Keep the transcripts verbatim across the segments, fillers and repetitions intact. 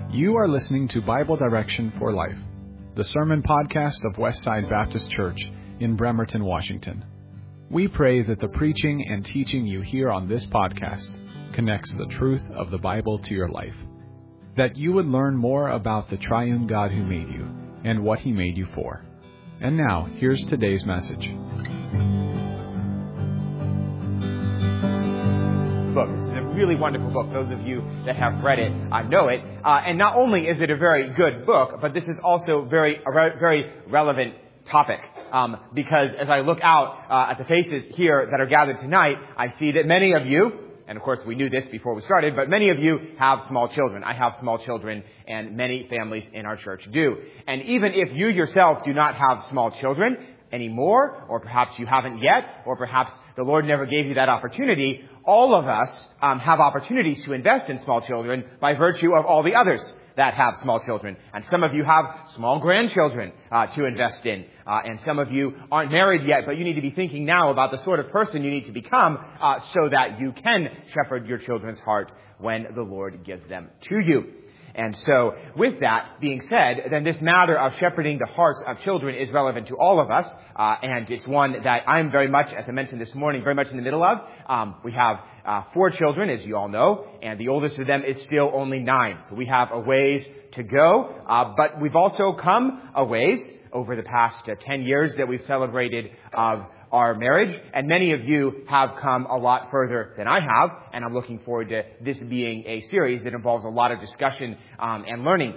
You are listening to Bible Direction for Life, the sermon podcast of Westside Baptist Church in Bremerton, Washington. We pray that the preaching and teaching you hear on this podcast connects the truth of the Bible to your life, that you would learn more about the triune God who made you and what He made you for. And now, here's today's message. Book. This is a really wonderful book. Those of you that have read it uh, know it. Uh, and not only is it a very good book, but this is also very a re- very relevant topic. Um, because as I look out uh, at the faces here that are gathered tonight, I see that many of you, and of course we knew this before we started, but many of you have small children. I have small children, and many families in our church do. And even if you yourself do not have small children anymore, or perhaps you haven't yet, or perhaps the Lord never gave you that opportunity, all of us um, have opportunities to invest in small children by virtue of all the others that have small children. And some of you have small grandchildren uh, to invest in. Uh, and some of you aren't married yet, but you need to be thinking now about the sort of person you need to become uh, so that you can shepherd your children's heart when the Lord gives them to you. And so, with that being said, then this matter of shepherding the hearts of children is relevant to all of us, uh, and it's one that I'm very much, as I mentioned this morning, very much in the middle of. Um, we have uh, four children, as you all know, and the oldest of them is still only nine. So we have a ways to go, uh, but we've also come a ways over the past uh, ten years that we've celebrated of our marriage, and many of you have come a lot further than I have, and I'm looking forward to this being a series that involves a lot of discussion um, and learning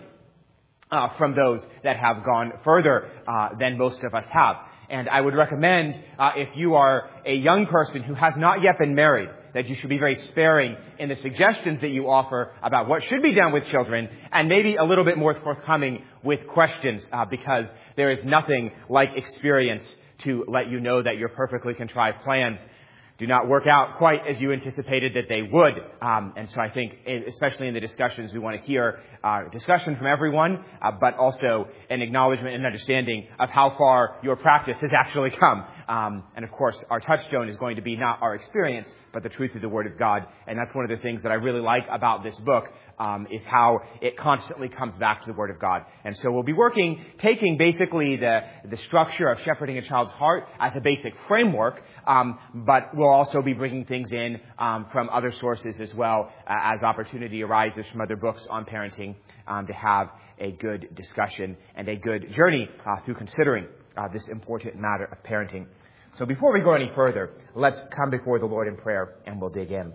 uh, from those that have gone further uh, than most of us have. And I would recommend, uh, if you are a young person who has not yet been married, that you should be very sparing in the suggestions that you offer about what should be done with children, and maybe a little bit more forthcoming with questions, uh, because there is nothing like experience to let you know that your perfectly contrived plans do not work out quite as you anticipated that they would. Um, and so I think, especially in the discussions, we want to hear uh, discussion from everyone, uh, but also an acknowledgement and understanding of how far your practice has actually come. Um, and of course, our touchstone is going to be not our experience, but the truth of the Word of God. And that's one of the things that I really like about this book, um, is how it constantly comes back to the Word of God. And so we'll be working, taking basically the, the structure of shepherding a child's heart as a basic framework, um, but we'll also be bringing things in um, from other sources as well, uh, as opportunity arises from other books on parenting, um, to have a good discussion and a good journey uh, through considering uh, this important matter of parenting. So before we go any further, let's come before the Lord in prayer, and we'll dig in.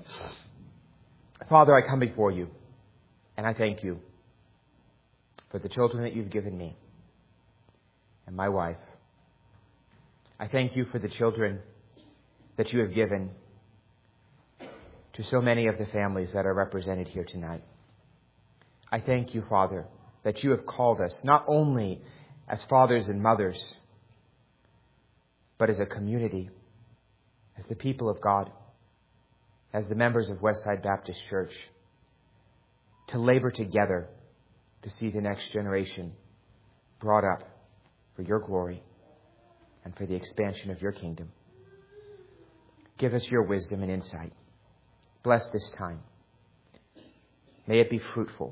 Father, I come before you, and I thank you for the children that you've given me and my wife. I thank you for the children that you have given to so many of the families that are represented here tonight. I thank you, Father, that you have called us not only as fathers and mothers, but as a community, as the people of God, as the members of Westside Baptist Church, to labor together to see the next generation brought up for your glory and for the expansion of your kingdom. Give us your wisdom and insight. Bless this time. May it be fruitful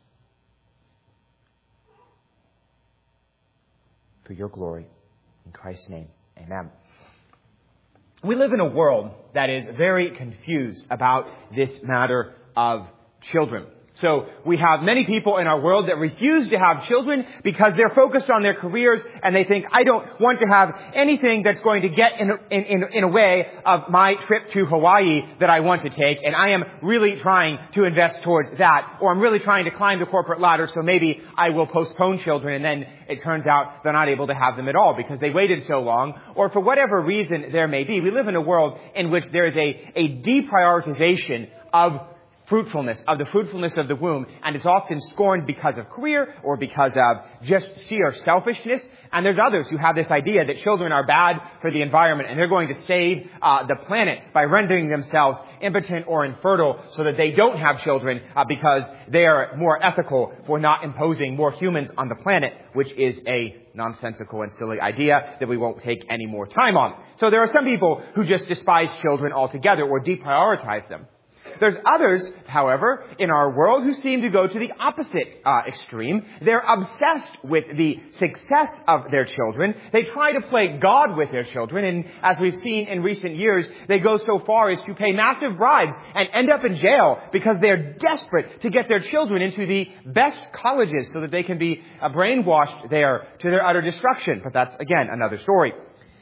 for your glory. In Christ's name. Amen. We live in a world that is very confused about this matter of children. So we have many people in our world that refuse to have children because they're focused on their careers, and they think, I don't want to have anything that's going to get in, in, in, in a way of my trip to Hawaii that I want to take, and I am really trying to invest towards that, or I'm really trying to climb the corporate ladder, so maybe I will postpone children, and then it turns out they're not able to have them at all because they waited so long, or for whatever reason there may be. We live in a world in which there is a, a deprioritization of fruitfulness, of the fruitfulness of the womb, and it's often scorned because of career or because of just sheer selfishness. And there's others who have this idea that children are bad for the environment and they're going to save uh, the planet by rendering themselves impotent or infertile so that they don't have children uh, because they are more ethical for not imposing more humans on the planet, which is a nonsensical and silly idea that we won't take any more time on. So there are some people who just despise children altogether or deprioritize them. There's others, however, in our world who seem to go to the opposite uh, extreme. They're obsessed with the success of their children. They try to play God with their children, and as we've seen in recent years, they go so far as to pay massive bribes and end up in jail because they're desperate to get their children into the best colleges so that they can be uh, brainwashed there to their utter destruction. But that's, again, another story.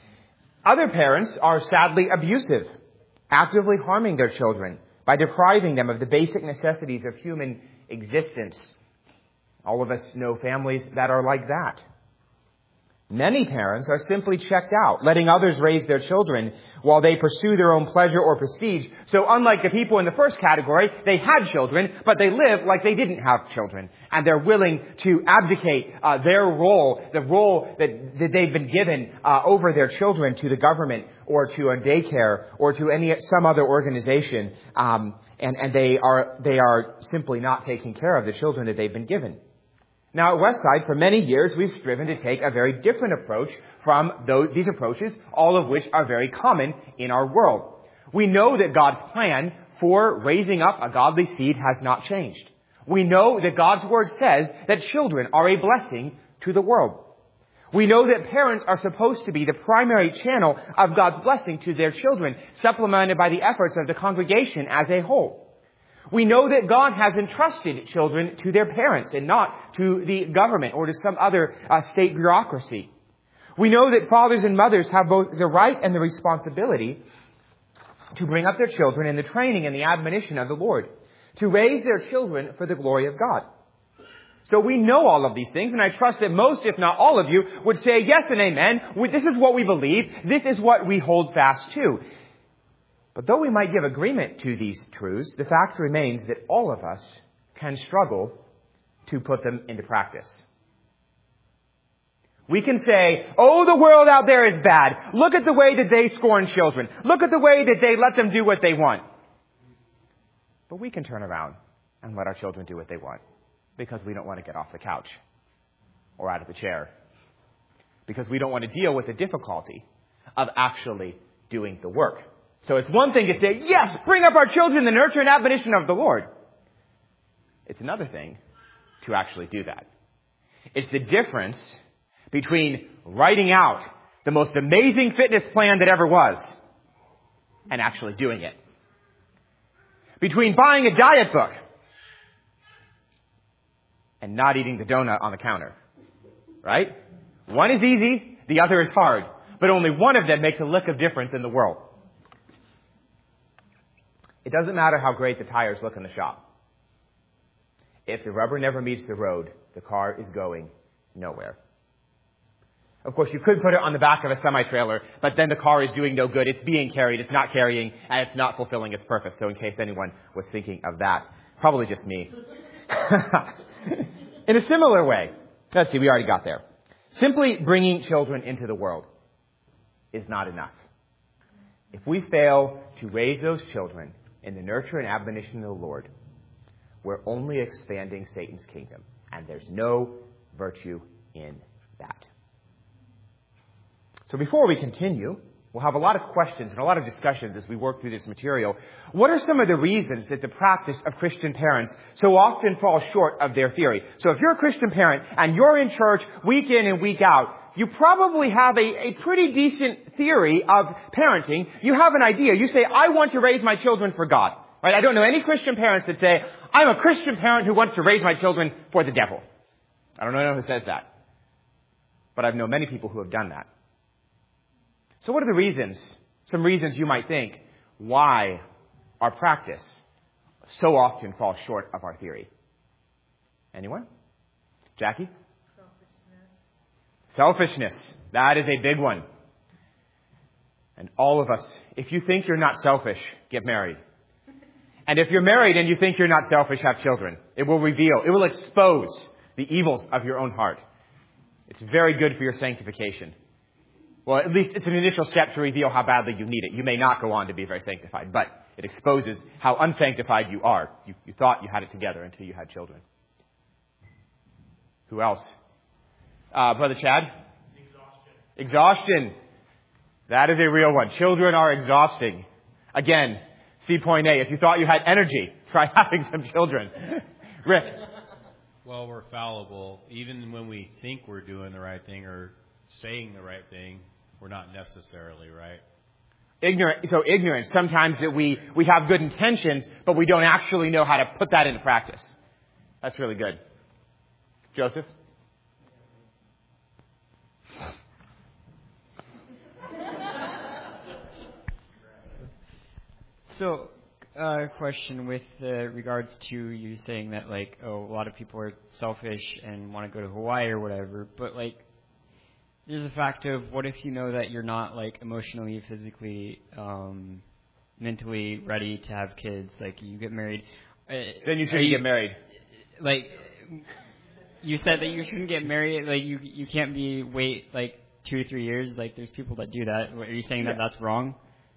Other parents are sadly abusive, actively harming their children by depriving them of the basic necessities of human existence. All of us know families that are like that. Many parents are simply checked out, letting others raise their children while they pursue their own pleasure or prestige. So unlike the people in the first category, they had children, but they live like they didn't have children. And they're willing to abdicate uh, their role, the role that, that they've been given uh, over their children to the government or to a daycare or to any some other organization. Um, and, and they are they are simply not taking care of the children that they've been given. Now, at Westside, for many years, we've striven to take a very different approach from those, these approaches, all of which are very common in our world. We know that God's plan for raising up a godly seed has not changed. We know that God's Word says that children are a blessing to the world. We know that parents are supposed to be the primary channel of God's blessing to their children, supplemented by the efforts of the congregation as a whole. We know that God has entrusted children to their parents and not to the government or to some other uh, state bureaucracy. We know that fathers and mothers have both the right and the responsibility to bring up their children in the training and the admonition of the Lord, to raise their children for the glory of God. So we know all of these things, and I trust that most, if not all of you, would say yes and amen. This is what we believe. This is what we hold fast to. But though we might give agreement to these truths, the fact remains that all of us can struggle to put them into practice. We can say, oh, the world out there is bad. Look at the way that they scorn children. Look at the way that they let them do what they want. But we can turn around and let our children do what they want because we don't want to get off the couch or out of the chair. Because we don't want to deal with the difficulty of actually doing the work. So it's one thing to say, yes, bring up our children in the nurture and admonition of the Lord. It's another thing to actually do that. It's the difference between writing out the most amazing fitness plan that ever was and actually doing it. Between buying a diet book and not eating the donut on the counter. Right? One is easy, the other is hard. But only one of them makes a lick of difference in the world. It doesn't matter how great the tires look in the shop. If the rubber never meets the road, the car is going nowhere. Of course, you could put it on the back of a semi-trailer, but then the car is doing no good. It's being carried, it's not carrying, and it's not fulfilling its purpose. So in case anyone was thinking of that, probably just me. In a similar way, let's see, we already got there. Simply bringing children into the world is not enough. If we fail to raise those children in the nurture and admonition of the Lord, we're only expanding Satan's kingdom, and there's no virtue in that. So before we continue, we'll have a lot of questions and a lot of discussions as we work through this material. What are some of the reasons that the practice of Christian parents so often falls short of their theory? So if you're a Christian parent and you're in church week in and week out, you probably have a, a pretty decent theory of parenting. You have an idea. You say, I want to raise my children for God. Right? I don't know any Christian parents that say, I'm a Christian parent who wants to raise my children for the devil. I don't know who says that. But I've known many people who have done that. So what are the reasons, some reasons you might think, why our practice so often falls short of our theory? Anyone? Jackie? Selfishness. That is a big one. And all of us, if you think you're not selfish, get married. And if you're married and you think you're not selfish, have children. It will reveal, it will expose the evils of your own heart. It's very good for your sanctification. Well, at least it's an initial step to reveal how badly you need it. You may not go on to be very sanctified, but it exposes how unsanctified you are. You, you thought you had it together until you had children. Who else? Uh, Brother Chad? Exhaustion. Exhaustion. That is a real one. Children are exhausting. Again, See point A. If you thought you had energy, try having some children. Rick. Well, we're fallible. Even when we think we're doing the right thing or saying the right thing, we're not necessarily right. Ignorant. So ignorance. Sometimes that we, we have good intentions, but we don't actually know how to put that into practice. That's really good. Joseph? So, uh, question with uh, regards to you saying that, like, oh, a lot of people are selfish and want to go to Hawaii or whatever, but, like, there's a fact of what if you know that you're not, like, emotionally, physically, um, mentally ready to have kids, like, you get married. Uh, then you shouldn't get married. Like, you said that you shouldn't get married, like, you you can't be, wait, like, two or three years, like, there's people that do that. Are you saying that that's wrong?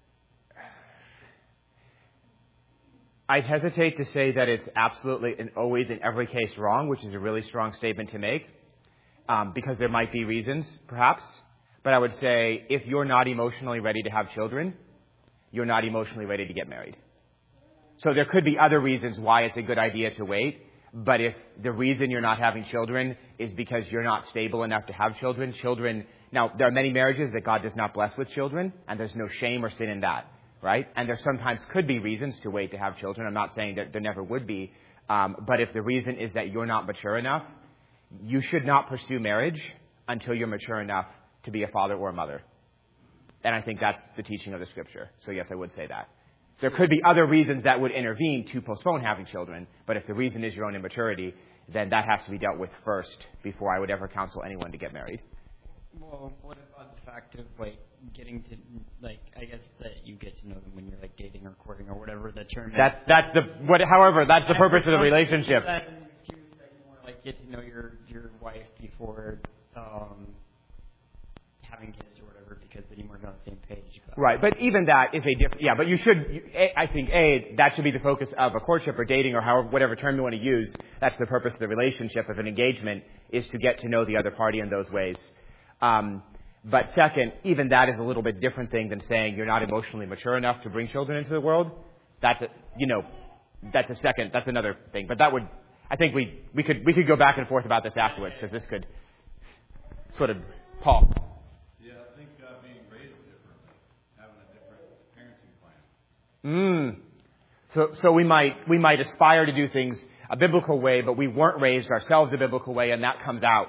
I hesitate to say that it's absolutely and always in every case wrong, which is a really strong statement to make, um, because there might be reasons, perhaps. But I would say if you're not emotionally ready to have children, you're not emotionally ready to get married. So there could be other reasons why it's a good idea to wait. But if the reason you're not having children is because you're not stable enough to have children, children, now there are many marriages that God does not bless with children, and there's no shame or sin in that. Right? And there sometimes could be reasons to wait to have children. I'm not saying that there never would be. Um, but if the reason is that you're not mature enough, you should not pursue marriage until you're mature enough to be a father or a mother. And I think that's the teaching of the Scripture. So yes, I would say that. There could be other reasons that would intervene to postpone having children. But if the reason is your own immaturity, then that has to be dealt with first before I would ever counsel anyone to get married. Well, what about the fact of, like, getting to, like, I guess that you get to know them when you're, like, dating or courting or whatever the term is. That's, that's the, what, however, that's the purpose of the relationship. That's an excuse that you want to, like, get to know your, your wife before, um, having kids or whatever, because then you weren't on the same page. But. Right, but even that is a different, yeah, but you should, you, a, I think, A, that should be the focus of a courtship or dating or however, whatever term you want to use. That's the purpose of the relationship of an engagement, is to get to know the other party in those ways. Um, But second, even that is a little bit different thing than saying you're not emotionally mature enough to bring children into the world. That's a, you know, that's a second, that's another thing. But that would, I think we, we could, we could go back and forth about this afterwards, because this could sort of, Paul. Yeah, I think uh, being raised differently, having a different parenting plan. Mm. So, so we might, we might aspire to do things a biblical way, but we weren't raised ourselves a biblical way, and that comes out.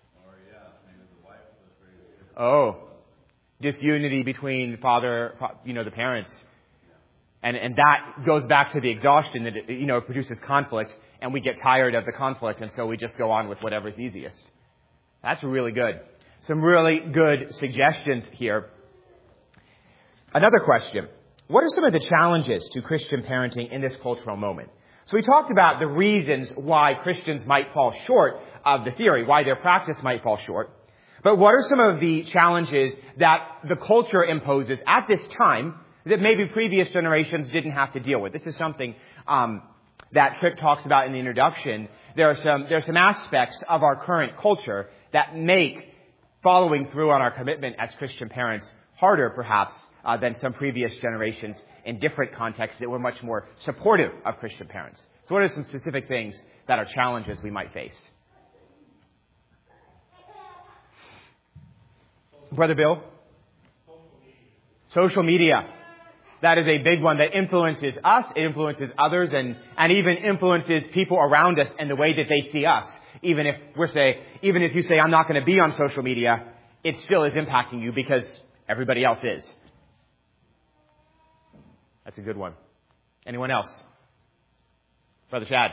Oh, disunity between father, you know, the parents. And and that goes back to the exhaustion that, it, you know, it produces conflict, and we get tired of the conflict, and so we just go on with whatever's easiest. That's really good. Some really good suggestions here. Another question. What are some of the challenges to Christian parenting in this cultural moment? So we talked about the reasons why Christians might fall short of the theory, why their practice might fall short. But what are some of the challenges that the culture imposes at this time that maybe previous generations didn't have to deal with? This is something um, that Tripp talks about in the introduction. There are some there are some aspects of our current culture that make following through on our commitment as Christian parents harder, perhaps, uh, than some previous generations in different contexts that were much more supportive of Christian parents. So what are some specific things that are challenges we might face? Brother Bill? Social media. That is a big one that influences us, it influences others, and, and even influences people around us and the way that they see us. Even if we're say, even if you say, I'm not going to be on social media, it still is impacting you because everybody else is. That's a good one. Anyone else? Brother Chad.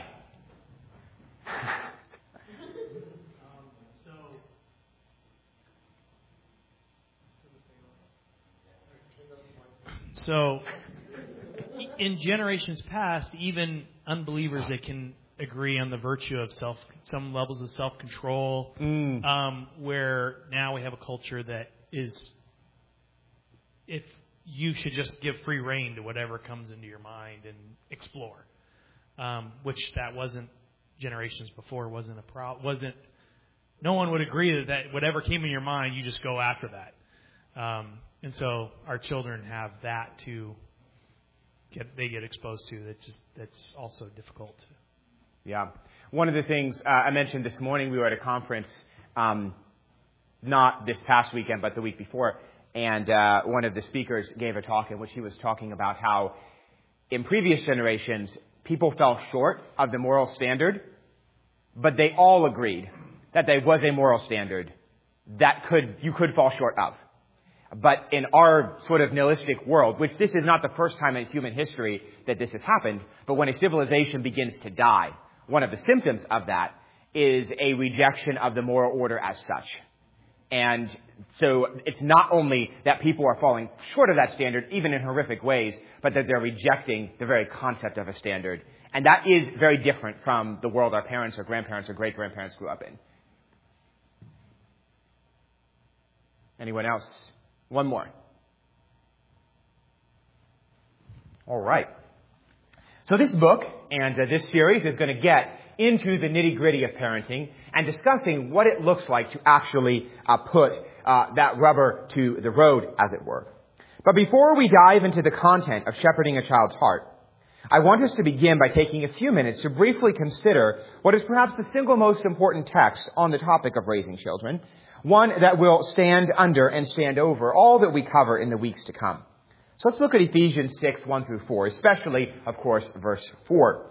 So, in generations past, even unbelievers, they can agree on the virtue of self, some levels of self-control, mm. um, where now we have a culture that is, if you should just give free rein to whatever comes into your mind and explore, um, which that wasn't generations before, wasn't a pro, wasn't, no one would agree that, that whatever came in your mind, you just go after that. Um, And so our children have that to get they get exposed to. That's just that's also difficult. Yeah. One of the things uh, I mentioned this morning, we were at a conference, um, not this past weekend, but the week before, and uh, one of the speakers gave a talk in which he was talking about how in previous generations, people fell short of the moral standard, but they all agreed that there was a moral standard that could you could fall short of. But in our sort of nihilistic world, which this is not the first time in human history that this has happened, but when a civilization begins to die, one of the symptoms of that is a rejection of the moral order as such. And so it's not only that people are falling short of that standard, even in horrific ways, but that they're rejecting the very concept of a standard. And that is very different from the world our parents or grandparents or great-grandparents grew up in. Anyone else? One more. All right. So this book and uh, this series is going to get into the nitty-gritty of parenting and discussing what it looks like to actually uh, put uh, that rubber to the road, as it were. But before we dive into the content of shepherding a child's heart, I want us to begin by taking a few minutes to briefly consider what is perhaps the single most important text on the topic of raising children, one that will stand under and stand over all that we cover in the weeks to come. So let's look at Ephesians six, one through four, especially, of course, verse four.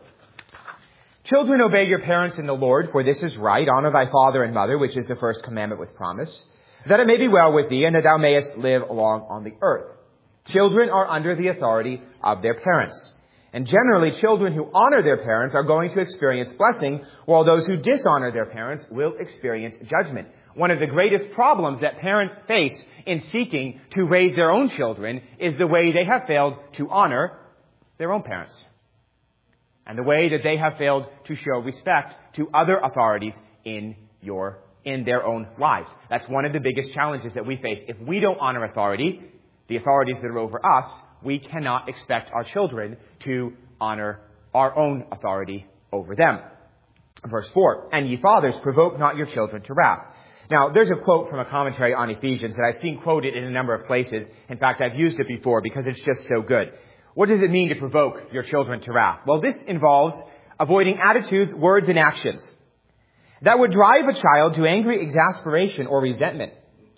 Children, obey your parents in the Lord, for this is right. Honor thy father and mother, which is the first commandment with promise, that it may be well with thee, and that thou mayest live long on the earth. Children are under the authority of their parents. And generally, children who honor their parents are going to experience blessing, while those who dishonor their parents will experience judgment. One of the greatest problems that parents face in seeking to raise their own children is the way they have failed to honor their own parents, and the way that they have failed to show respect to other authorities in your in their own lives. That's one of the biggest challenges that we face. If we don't honor authority, the authorities that are over us, we cannot expect our children to honor our own authority over them. Verse four, and ye fathers, provoke not your children to wrath. Now, there's a quote from a commentary on Ephesians that I've seen quoted in a number of places. In fact, I've used it before because it's just so good. What does it mean to provoke your children to wrath? Well, this involves avoiding attitudes, words, and actions that would drive a child to angry exasperation or resentment,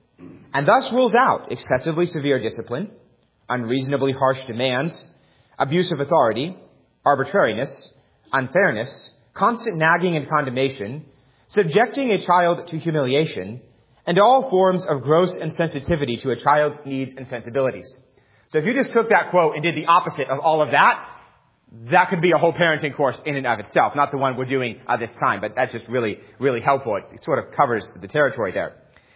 and thus rules out excessively severe discipline, unreasonably harsh demands, abuse of authority, arbitrariness, unfairness, constant nagging and condemnation, subjecting a child to humiliation, and all forms of gross insensitivity to a child's needs and sensibilities. So if you just took that quote and did the opposite of all of that, that could be a whole parenting course in and of itself. Not the one we're doing uh, this time, but that's just really, really helpful. It sort of covers the territory there.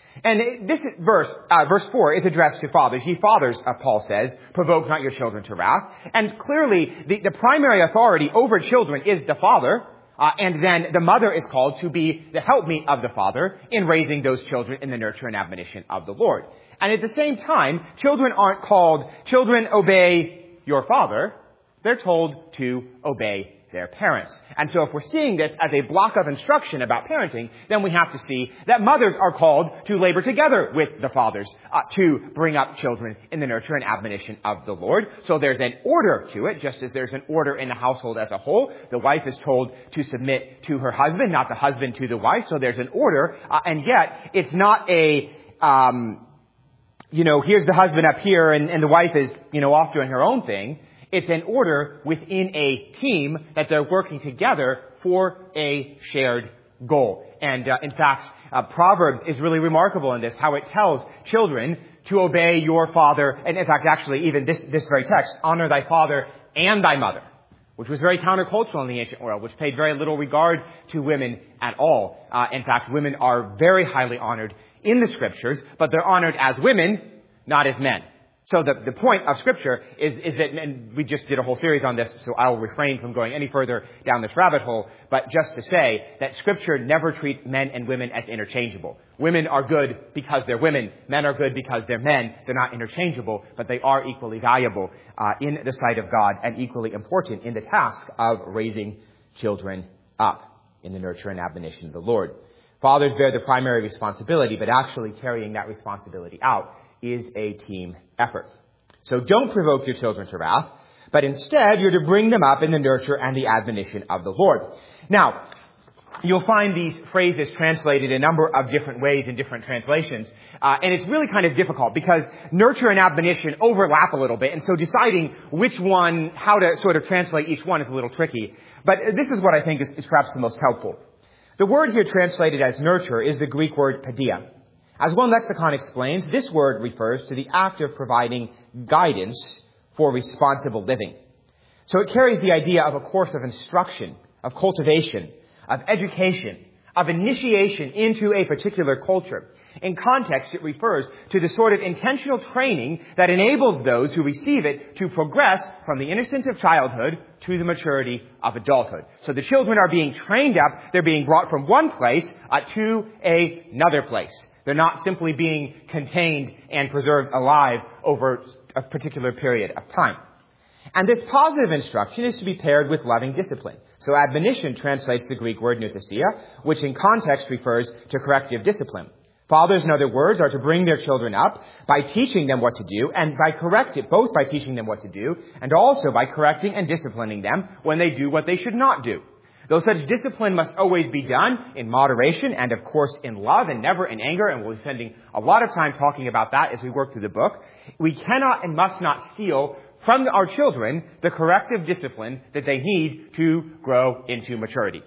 And this verse, uh, verse four, is addressed to fathers. Ye fathers, uh, Paul says, provoke not your children to wrath. And clearly, the, the primary authority over children is the father. Uh, and then the mother is called to be the helpmeet of the father in raising those children in the nurture and admonition of the Lord. And at the same time, children aren't called, children obey your father. They're told to obey their parents. And so if we're seeing this as a block of instruction about parenting, then we have to see that mothers are called to labor together with the fathers uh, to bring up children in the nurture and admonition of the Lord. So there's an order to it, just as there's an order in the household as a whole. The wife is told to submit to her husband, not the husband to the wife. So there's an order, uh, and yet it's not a, um, you know, here's the husband up here and, and the wife is, you know, off doing her own thing. It's an order within a team that they're working together for a shared goal. And uh, in fact, uh, Proverbs is really remarkable in this, how it tells children to obey your father. And in fact, actually, even this, this very text, honor thy father and thy mother, which was very countercultural in the ancient world, which paid very little regard to women at all. Uh, in fact, women are very highly honored in the scriptures, but they're honored as women, not as men. So the, the point of Scripture is, is that, and we just did a whole series on this, so I will refrain from going any further down this rabbit hole, but just to say that Scripture never treats men and women as interchangeable. Women are good because they're women. Men are good because they're men. They're not interchangeable, but they are equally valuable uh, in the sight of God and equally important in the task of raising children up in the nurture and admonition of the Lord. Fathers bear the primary responsibility, but actually carrying that responsibility out is a team effort. So don't provoke your children to wrath, but instead you're to bring them up in the nurture and the admonition of the Lord. Now, you'll find these phrases translated a number of different ways in different translations. Uh, and it's really kind of difficult because nurture and admonition overlap a little bit. And so deciding which one, how to sort of translate each one is a little tricky. But this is what I think is, is perhaps the most helpful. The word here translated as nurture is the Greek word paideia. As one lexicon explains, this word refers to the act of providing guidance for responsible living. So it carries the idea of a course of instruction, of cultivation, of education, of initiation into a particular culture. In context, it refers to the sort of intentional training that enables those who receive it to progress from the innocence of childhood to the maturity of adulthood. So the children are being trained up, they're being brought from one place uh, to a, another place. They're not simply being contained and preserved alive over a particular period of time. And this positive instruction is to be paired with loving discipline. So admonition translates the Greek word nouthesia, which in context refers to corrective discipline. Fathers, in other words, are to bring their children up by teaching them what to do and by correcting, both by teaching them what to do and also by correcting and disciplining them when they do what they should not do. Though such discipline must always be done in moderation and, of course, in love and never in anger, and we'll be spending a lot of time talking about that as we work through the book, we cannot and must not steal from our children the corrective discipline that they need to grow into maturity.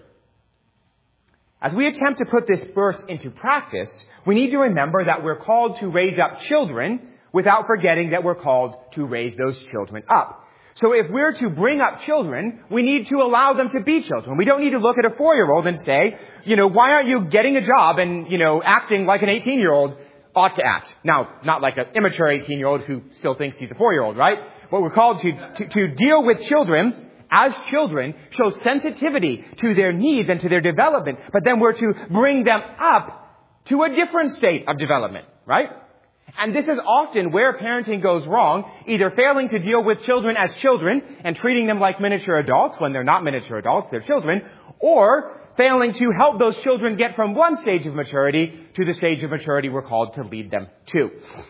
As we attempt to put this verse into practice, we need to remember that we're called to raise up children without forgetting that we're called to raise those children up. So if we're to bring up children, we need to allow them to be children. We don't need to look at a four-year-old and say, you know, why aren't you getting a job and, you know, acting like an eighteen-year-old ought to act? Now, not like an immature eighteen-year-old who still thinks he's a four-year-old, right? But we're called to, to, to deal with children as children, show sensitivity to their needs and to their development, but then we're to bring them up to a different state of development, right? And this is often where parenting goes wrong, either failing to deal with children as children and treating them like miniature adults when they're not miniature adults, they're children, or failing to help those children get from one stage of maturity to the stage of maturity we're called to lead them to.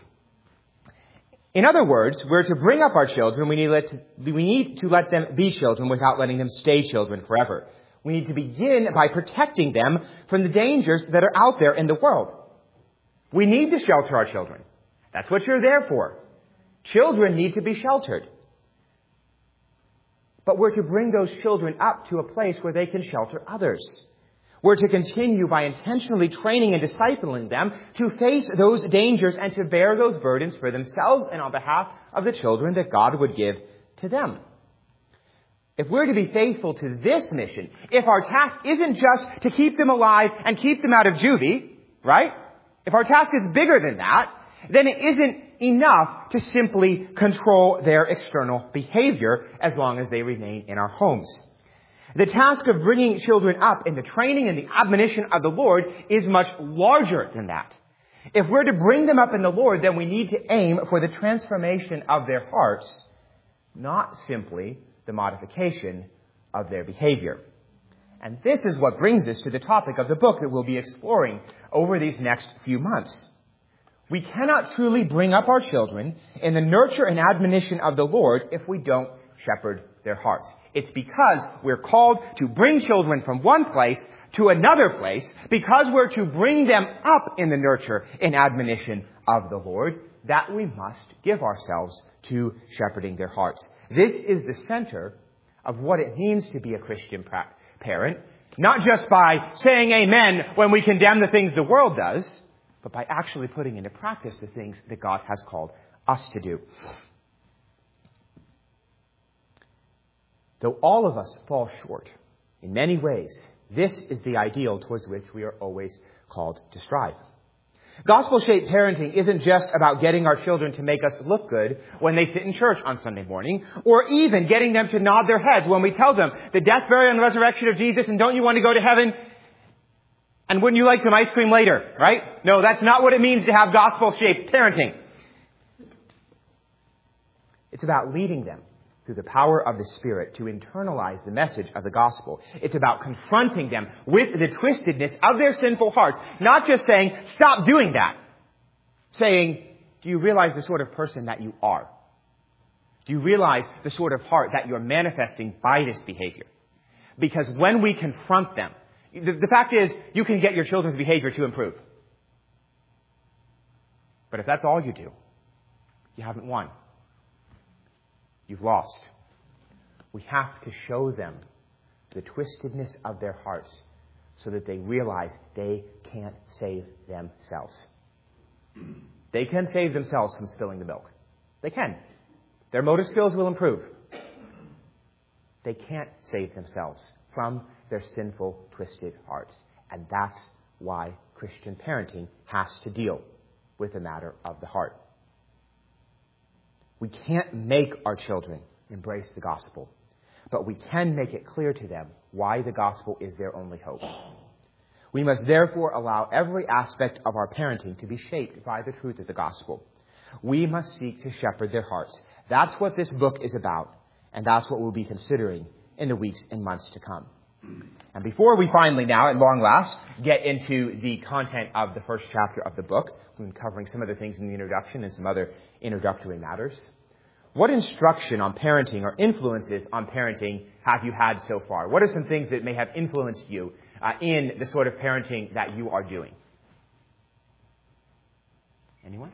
In other words, we're to bring up our children, we need, let to, we need to let them be children without letting them stay children forever. We need to begin by protecting them from the dangers that are out there in the world. We need to shelter our children. That's what you're there for. Children need to be sheltered. But we're to bring those children up to a place where they can shelter others. We're to continue by intentionally training and discipling them to face those dangers and to bear those burdens for themselves and on behalf of the children that God would give to them. If we're to be faithful to this mission, if our task isn't just to keep them alive and keep them out of juvie, right? If our task is bigger than that, then it isn't enough to simply control their external behavior as long as they remain in our homes. The task of bringing children up in the training and the admonition of the Lord is much larger than that. If we're to bring them up in the Lord, then we need to aim for the transformation of their hearts, not simply the modification of their behavior. And this is what brings us to the topic of the book that we'll be exploring over these next few months. We cannot truly bring up our children in the nurture and admonition of the Lord if we don't shepherd their hearts. It's because we're called to bring children from one place to another place, because we're to bring them up in the nurture and admonition of the Lord, that we must give ourselves to shepherding their hearts. This is the center of what it means to be a Christian parent, not just by saying amen when we condemn the things the world does, but by actually putting into practice the things that God has called us to do. Though all of us fall short in many ways, this is the ideal towards which we are always called to strive. Gospel-shaped parenting isn't just about getting our children to make us look good when they sit in church on Sunday morning, or even getting them to nod their heads when we tell them the death, burial, and resurrection of Jesus, and don't you want to go to heaven? And wouldn't you like some ice cream later, right? No, that's not what it means to have gospel-shaped parenting. It's about leading them through the power of the Spirit to internalize the message of the gospel. It's about confronting them with the twistedness of their sinful hearts. Not just saying, stop doing that. Saying, do you realize the sort of person that you are? Do you realize the sort of heart that you're manifesting by this behavior? Because when we confront them, the, the fact is, you can get your children's behavior to improve. But if that's all you do, you haven't won. You've lost. We have to show them the twistedness of their hearts so that they realize they can't save themselves. They can save themselves from spilling the milk. They can. Their motor skills will improve. They can't save themselves from their sinful, twisted hearts. And that's why Christian parenting has to deal with the matter of the heart. We can't make our children embrace the gospel, but we can make it clear to them why the gospel is their only hope. We must therefore allow every aspect of our parenting to be shaped by the truth of the gospel. We must seek to shepherd their hearts. That's what this book is about, and that's what we'll be considering in the weeks and months to come. And before we finally now, at long last, get into the content of the first chapter of the book, we've been covering some other things in the introduction and some other introductory matters. What instruction on parenting or influences on parenting have you had so far? What are some things that may have influenced you uh, in the sort of parenting that you are doing? Anyone?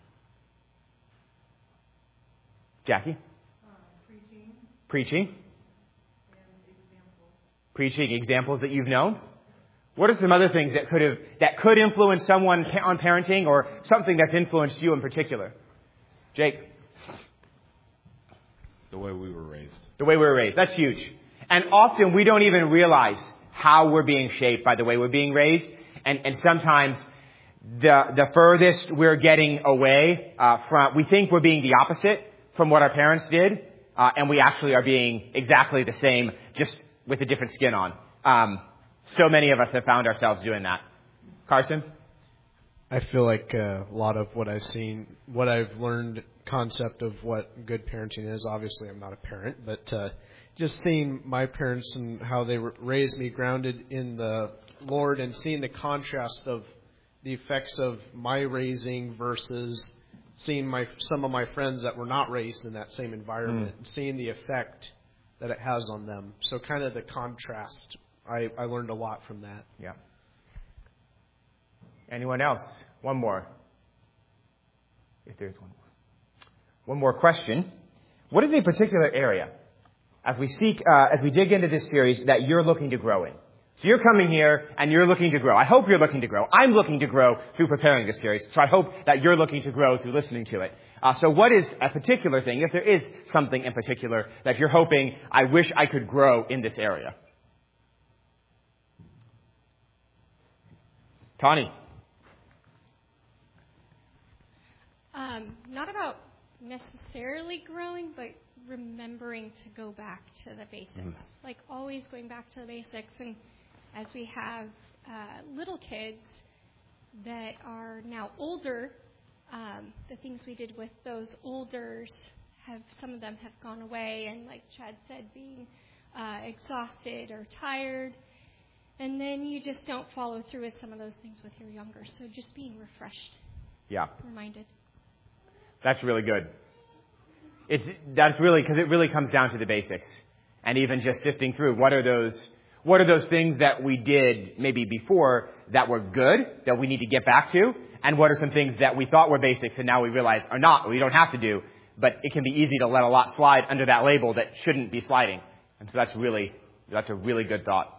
Jackie? Uh, preaching. Preaching. And examples. Preaching, examples that you've known. What are some other things that could have that could influence someone on parenting, or something that's influenced you in particular? Jake? The way we were raised. The way we were raised. That's huge. And often we don't even realize how we're being shaped by the way we're being raised. And, and sometimes the the furthest we're getting away uh, from, we think we're being the opposite from what our parents did, uh, and we actually are being exactly the same, just with a different skin on. Um, so many of us have found ourselves doing that. Carson? I feel like uh, a lot of what I've seen, what I've learned, concept of what good parenting is. Obviously, I'm not a parent, but uh, just seeing my parents and how they raised me grounded in the Lord, and seeing the contrast of the effects of my raising versus seeing my some of my friends that were not raised in that same environment, mm. and seeing the effect that it has on them. So kind of the contrast, I, I learned a lot from that. Yeah. Anyone else? One more. If there's one more. One more question. What is a particular area, as we seek, uh, as we dig into this series, that you're looking to grow in? So you're coming here and you're looking to grow. I hope you're looking to grow. I'm looking to grow through preparing this series. So I hope that you're looking to grow through listening to it. Uh, so what is a particular thing, if there is something in particular that you're hoping, I wish I could grow in this area? Connie? Um, not about necessarily growing, but remembering to go back to the basics. Mm. Like always going back to the basics. And as we have uh, little kids that are now older, um, the things we did with those olders have, some of them have gone away. And like Chad said, being uh, exhausted or tired. And then you just don't follow through with some of those things with your younger. So just being refreshed. Yeah. Reminded. That's really good. It's that's really because it really comes down to the basics, and even just sifting through what are those what are those things that we did maybe before that were good that we need to get back to, and what are some things that we thought were basics and now we realize are not, we don't have to do, but it can be easy to let a lot slide under that label that shouldn't be sliding, and so that's really that's a really good thought.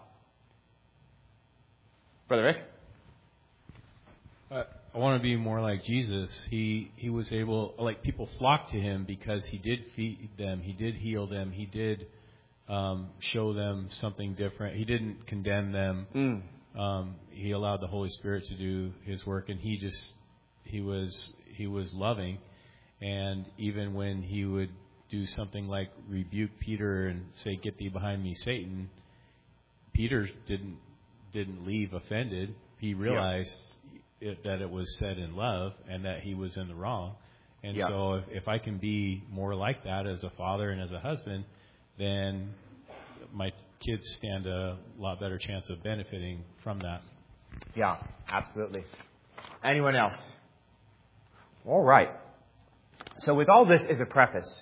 Brother Rick? Uh, I want to be more like Jesus. He he was able, like people flocked to him because he did feed them, he did heal them, he did um, show them something different. He didn't condemn them. Mm. Um, he allowed the Holy Spirit to do his work, and he just he was he was loving. And even when he would do something like rebuke Peter and say, "Get thee behind me, Satan," Peter didn't didn't leave offended. He realized. Yeah. It, that it was said in love and that he was in the wrong. And yeah. so if, if I can be more like that as a father and as a husband, then my kids stand a lot better chance of benefiting from that. Yeah, absolutely. Anyone else? All right. So with all this as a preface,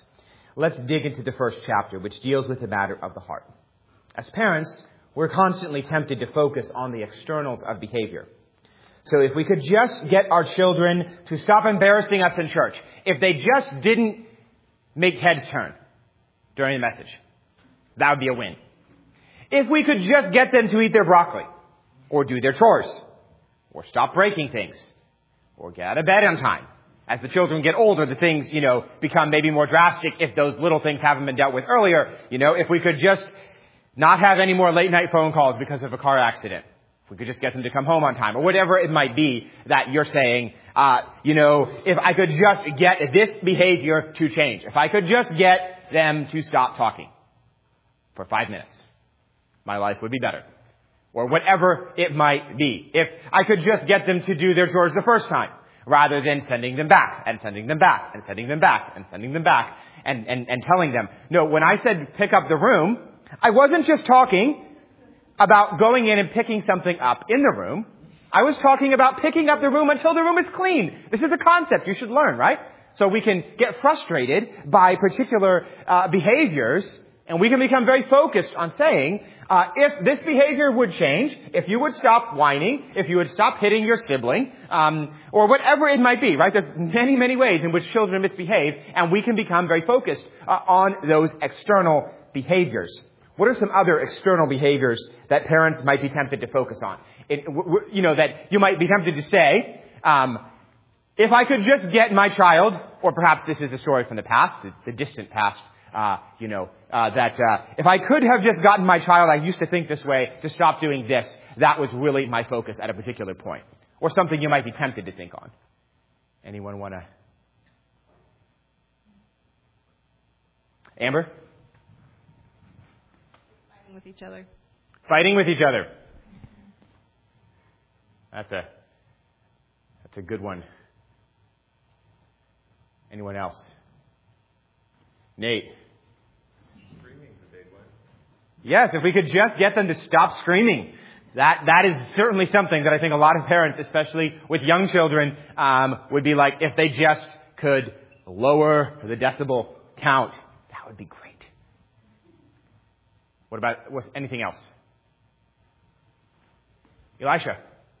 let's dig into the first chapter, which deals with the matter of the heart. As parents, we're constantly tempted to focus on the externals of behavior. So if we could just get our children to stop embarrassing us in church, if they just didn't make heads turn during the message, that would be a win. If we could just get them to eat their broccoli, or do their chores, or stop breaking things, or get out of bed on time. As the children get older, the things, you know, become maybe more drastic if those little things haven't been dealt with earlier. You know, if we could just not have any more late night phone calls because of a car accident. If we could just get them to come home on time, or whatever it might be that you're saying, uh, you know, if I could just get this behavior to change. If I could just get them to stop talking for five minutes, my life would be better. Or whatever it might be. If I could just get them to do their chores the first time, rather than sending them back, and sending them back, and sending them back, and sending them back, and, and, and telling them. No, when I said pick up the room, I wasn't just talking about going in and picking something up in the room. I was talking about picking up the room until the room is clean. This is a concept you should learn, right? So we can get frustrated by particular uh, behaviors, and we can become very focused on saying, uh, if this behavior would change, if you would stop whining, if you would stop hitting your sibling, um, or whatever it might be, right? There's many, many ways in which children misbehave, and we can become very focused uh, on those external behaviors. What are some other external behaviors that parents might be tempted to focus on? It, w- w- you know, that you might be tempted to say, um, if I could just get my child, or perhaps this is a story from the past, the, the distant past, uh, you know, uh, that uh, if I could have just gotten my child, I used to think this way, to stop doing this, that was really my focus at a particular point. Or something you might be tempted to think on. Anyone want to? Amber? Fighting with each other. Fighting with each other. That's a, that's a good one. Anyone else? Nate? Screaming's a big one. Yes, if we could just get them to stop screaming. That, that is certainly something that I think a lot of parents, especially with young children, um, would be like, if they just could lower the decibel count, that would be great. What about, what's, anything else? Elisha?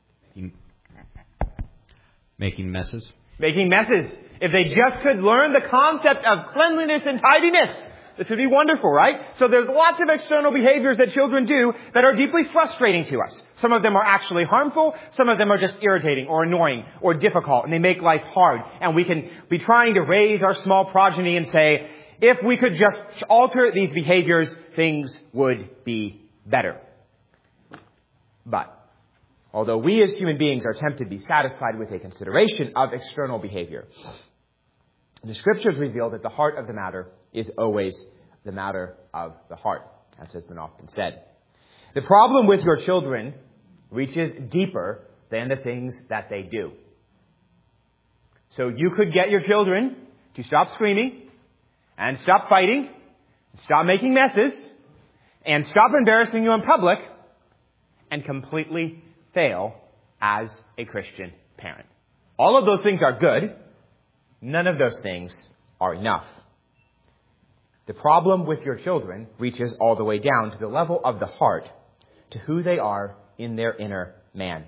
Making messes. Making messes. If they just could learn the concept of cleanliness and tidiness, this would be wonderful, right? So there's lots of external behaviors that children do that are deeply frustrating to us. Some of them are actually harmful. Some of them are just irritating or annoying or difficult, and they make life hard. And we can be trying to raise our small progeny and say, if we could just alter these behaviors, things would be better. But although we as human beings are tempted to be satisfied with a consideration of external behavior, the Scriptures reveal that the heart of the matter is always the matter of the heart, as has been often said. The problem with your children reaches deeper than the things that they do. So you could get your children to stop screaming, and stop fighting, stop making messes, and stop embarrassing you in public, and completely fail as a Christian parent. All of those things are good. None of those things are enough. The problem with your children reaches all the way down to the level of the heart, to who they are in their inner man.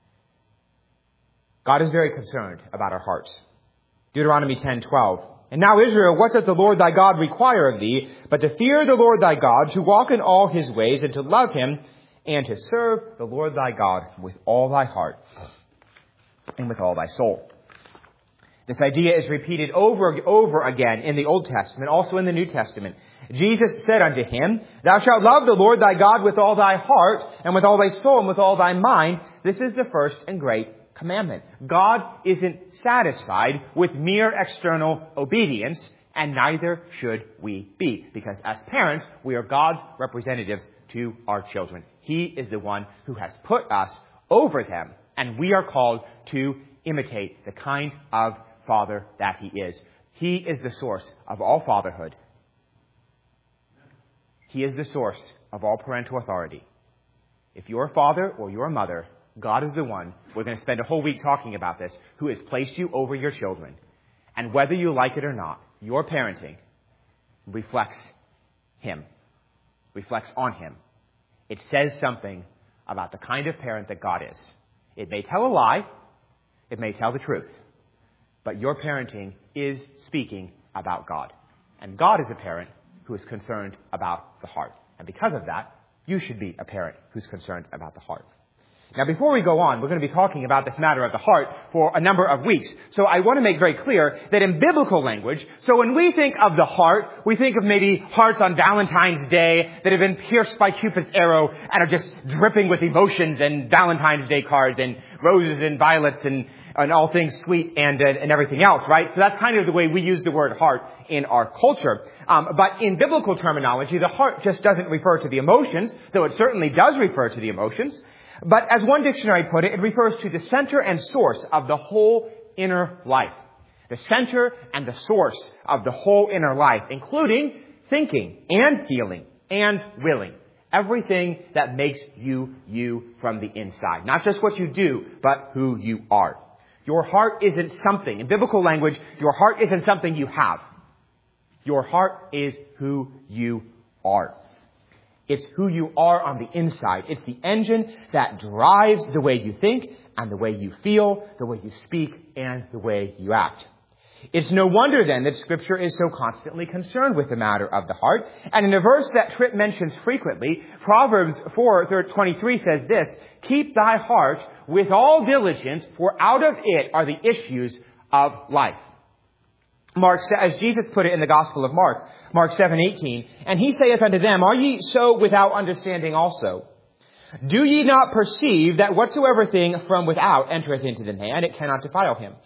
God is very concerned about our hearts. Deuteronomy ten twelve. And now, Israel, what doth the Lord thy God require of thee, but to fear the Lord thy God, to walk in all his ways, and to love him, and to serve the Lord thy God with all thy heart and with all thy soul. This idea is repeated over and over again in the Old Testament, also in the New Testament. Jesus said unto him, Thou shalt love the Lord thy God with all thy heart, and with all thy soul, and with all thy mind. This is the first and great commandment. God isn't satisfied with mere external obedience, and neither should we be. Because as parents, we are God's representatives to our children. He is the one who has put us over them, and we are called to imitate the kind of father that he is. He is the source of all fatherhood. He is the source of all parental authority. If you're a father or you're a mother, God is the one, we're going to spend a whole week talking about this, who has placed you over your children. And whether you like it or not, your parenting reflects Him, reflects on Him. It says something about the kind of parent that God is. It may tell a lie, it may tell the truth, but your parenting is speaking about God. And God is a parent who is concerned about the heart. And because of that, you should be a parent who's concerned about the heart. Now, before we go on, we're going to be talking about this matter of the heart for a number of weeks. So I want to make very clear that in biblical language, so when we think of the heart, we think of maybe hearts on Valentine's Day that have been pierced by Cupid's arrow and are just dripping with emotions and Valentine's Day cards and roses and violets and, and all things sweet and, uh, and everything else, right? So that's kind of the way we use the word heart in our culture. Um, but in biblical terminology, the heart just doesn't refer to the emotions, though it certainly does refer to the emotions. But as one dictionary put it, it refers to the center and source of the whole inner life. The center and the source of the whole inner life, including thinking and feeling and willing. Everything that makes you, you from the inside. Not just what you do, but who you are. Your heart isn't something. In biblical language, your heart isn't something you have. Your heart is who you are. It's who you are on the inside. It's the engine that drives the way you think and the way you feel, the way you speak, and the way you act. It's no wonder then that Scripture is so constantly concerned with the matter of the heart. And in a verse that Tripp mentions frequently, Proverbs four twenty-three says this, "Keep thy heart with all diligence, for out of it are the issues of life." Mark, as Jesus put it in the Gospel of Mark, Mark seven eighteen, "And he saith unto them, Are ye so without understanding also? Do ye not perceive that whatsoever thing from without entereth into the man, it cannot defile him?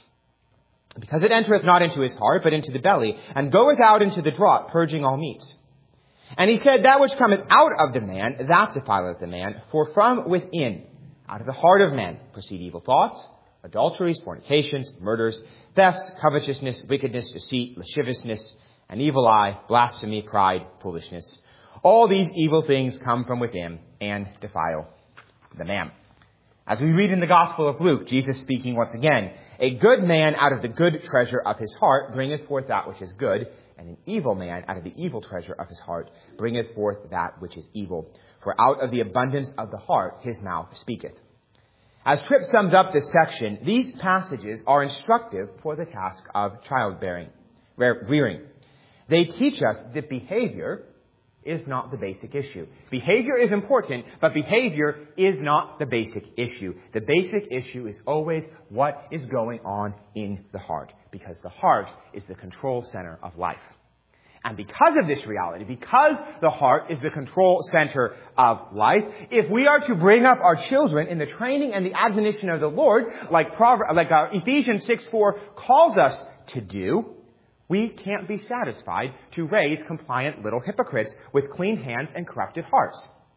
Because it entereth not into his heart, but into the belly, and goeth out into the draught, purging all meats. And he said, That which cometh out of the man, that defileth the man. For from within, out of the heart of man, proceed evil thoughts, adulteries, fornications, murders, thefts, covetousness, wickedness, deceit, lasciviousness, an evil eye, blasphemy, pride, foolishness. All these evil things come from within and defile the man." As we read in the Gospel of Luke, Jesus speaking once again, "A good man out of the good treasure of his heart bringeth forth that which is good, and an evil man out of the evil treasure of his heart bringeth forth that which is evil. For out of the abundance of the heart his mouth speaketh." As Tripp sums up this section, these passages are instructive for the task of childbearing, rearing. They teach us that behavior is not the basic issue. Behavior is important, but behavior is not the basic issue. The basic issue is always what is going on in the heart, because the heart is the control center of life. And because of this reality, because the heart is the control center of life, if we are to bring up our children in the training and the admonition of the Lord, like Proverbs, like uh, Ephesians six four calls us to do, we can't be satisfied to raise compliant little hypocrites with clean hands and corrupted hearts.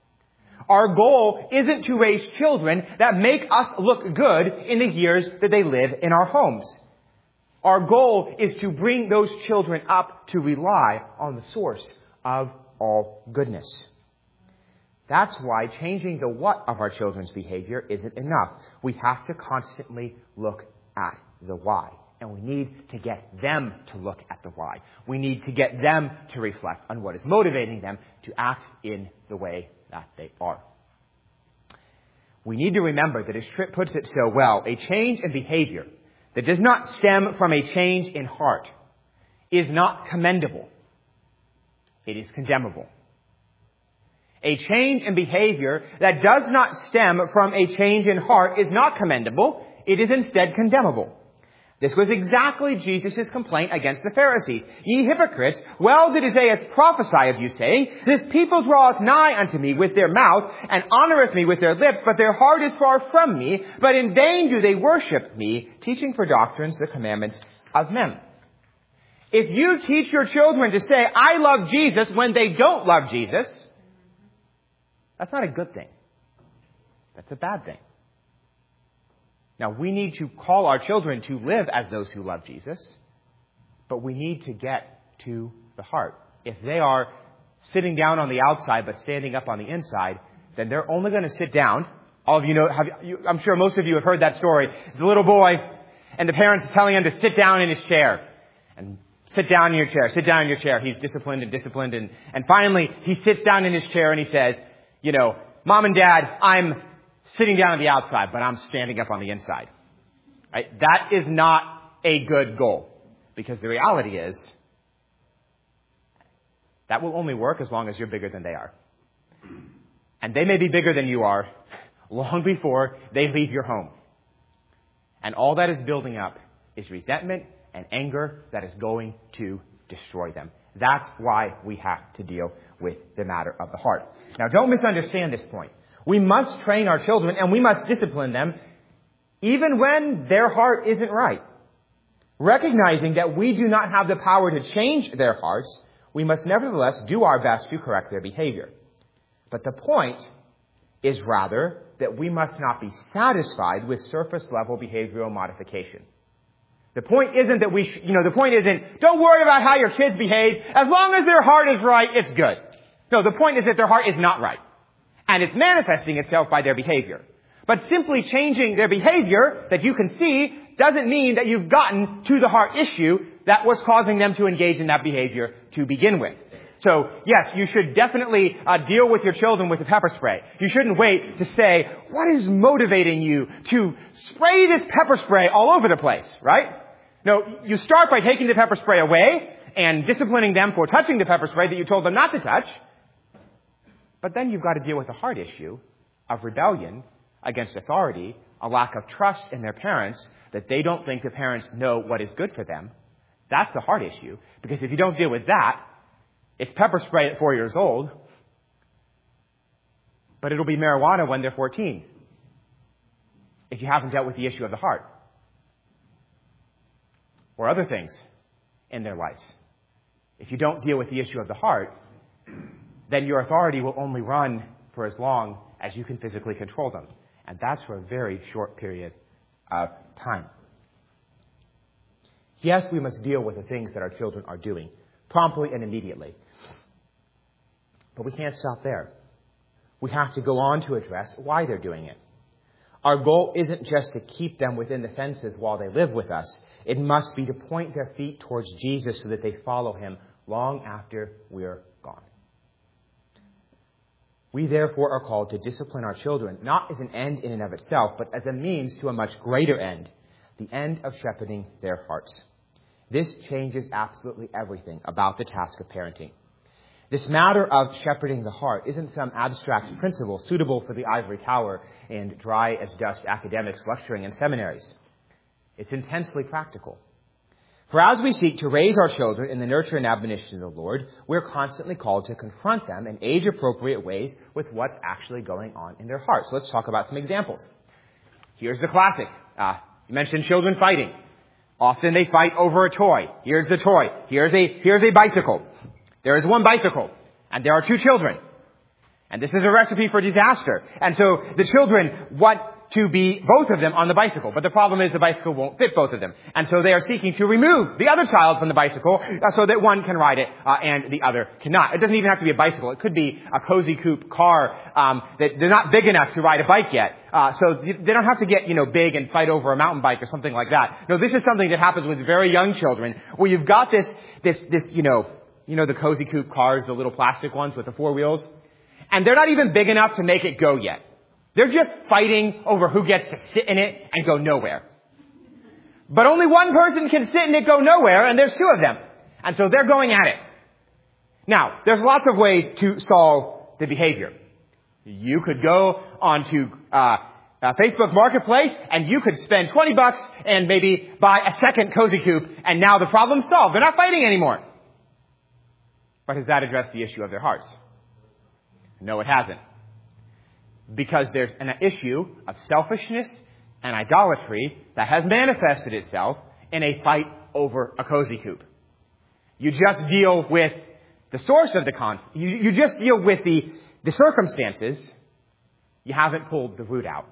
Our goal isn't to raise children that make us look good in the years that they live in our homes. Our goal is to bring those children up to rely on the source of all goodness. That's why changing the what of our children's behavior isn't enough. We have to constantly look at the why. And we need to get them to look at the why. We need to get them to reflect on what is motivating them to act in the way that they are. We need to remember that, as Tripp puts it so well, a change in behavior that does not stem from a change in heart is not commendable. It is condemnable. A change in behavior that does not stem from a change in heart is not commendable. It is instead condemnable. This was exactly Jesus' complaint against the Pharisees. "Ye hypocrites, well did Isaiah prophesy of you, saying, This people draweth nigh unto me with their mouth, and honoureth me with their lips, but their heart is far from me. But in vain do they worship me, teaching for doctrines the commandments of men." If you teach your children to say, "I love Jesus," when they don't love Jesus, that's not a good thing. That's a bad thing. Now, we need to call our children to live as those who love Jesus, but we need to get to the heart. If they are sitting down on the outside but standing up on the inside, then they're only going to sit down. All of you know, have, you, I'm sure most of you have heard that story. It's a little boy, and the parents are telling him to sit down in his chair. And sit down in your chair, sit down in your chair. He's disciplined and disciplined. And, and finally, he sits down in his chair and he says, you know, Mom and Dad, I'm sitting down on the outside, but I'm standing up on the inside. Right? That is not a good goal. Because the reality is, that will only work as long as you're bigger than they are. And they may be bigger than you are long before they leave your home. And all that is building up is resentment and anger that is going to destroy them. That's why we have to deal with the matter of the heart. Now, don't misunderstand this point. We must train our children and we must discipline them even when their heart isn't right. Recognizing that we do not have the power to change their hearts, we must nevertheless do our best to correct their behavior. But the point is rather that we must not be satisfied with surface-level behavioral modification. The point isn't that we, sh- you know, the point isn't, don't worry about how your kids behave. As long as their heart is right, it's good. No, the point is that their heart is not right. And it's manifesting itself by their behavior. But simply changing their behavior that you can see doesn't mean that you've gotten to the heart issue that was causing them to engage in that behavior to begin with. So, yes, you should definitely uh, deal with your children with the pepper spray. You shouldn't wait to say, what is motivating you to spray this pepper spray all over the place, right? No, you start by taking the pepper spray away and disciplining them for touching the pepper spray that you told them not to touch. But then you've got to deal with the heart issue of rebellion against authority, a lack of trust in their parents, that they don't think the parents know what is good for them. That's the heart issue. Because if you don't deal with that, it's pepper spray at four years old, but it'll be marijuana when they're fourteen, if you haven't dealt with the issue of the heart. Or other things in their lives. If you don't deal with the issue of the heart, then your authority will only run for as long as you can physically control them. And that's for a very short period of time. Yes, we must deal with the things that our children are doing, promptly and immediately. But we can't stop there. We have to go on to address why they're doing it. Our goal isn't just to keep them within the fences while they live with us. It must be to point their feet towards Jesus so that they follow him long after we're gone. We therefore are called to discipline our children, not as an end in and of itself, but as a means to a much greater end, the end of shepherding their hearts. This changes absolutely everything about the task of parenting. This matter of shepherding the heart isn't some abstract principle suitable for the ivory tower and dry as dust academics lecturing in seminaries. It's intensely practical. For as we seek to raise our children in the nurture and admonition of the Lord, we're constantly called to confront them in age-appropriate ways with what's actually going on in their hearts. So let's talk about some examples. Here's the classic. Uh, you mentioned children fighting. Often they fight over a toy. Here's the toy. Here's a, here's a bicycle. There is one bicycle, and there are two children. And this is a recipe for disaster. And so the children want to be both of them on the bicycle. But the problem is the bicycle won't fit both of them. And so they are seeking to remove the other child from the bicycle uh, so that one can ride it uh, and the other cannot. It doesn't even have to be a bicycle. It could be a cozy coupe car um, that they're not big enough to ride a bike yet. Uh, so they don't have to get, you know, big and fight over a mountain bike or something like that. No, this is something that happens with very young children where you've got this, this, this, you know, You know, the cozy coupe cars, the little plastic ones with the four wheels. And they're not even big enough to make it go yet. They're just fighting over who gets to sit in it and go nowhere. But only one person can sit in it, go nowhere, and there's two of them. And so they're going at it. Now, there's lots of ways to solve the behavior. You could go onto uh, uh, Facebook Marketplace and you could spend twenty bucks and maybe buy a second cozy coupe, and now the problem's solved. They're not fighting anymore. But has that addressed the issue of their hearts? No, it hasn't. Because there's an issue of selfishness and idolatry that has manifested itself in a fight over a cozy coupe. You just deal with the source of the conflict. You, you just deal with the, the circumstances. You haven't pulled the root out.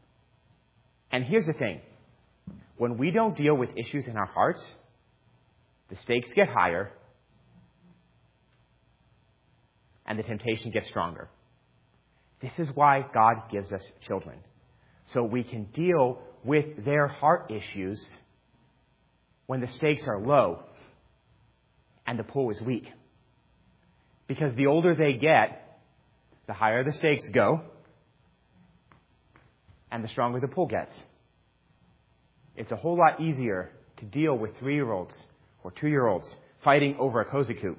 And here's the thing. When we don't deal with issues in our hearts, the stakes get higher and the temptation gets stronger. This is why God gives us children. So we can deal with their heart issues when the stakes are low and the pull is weak. Because the older they get, the higher the stakes go, and the stronger the pull gets. It's a whole lot easier to deal with three-year-olds or two-year-olds fighting over a cozy coop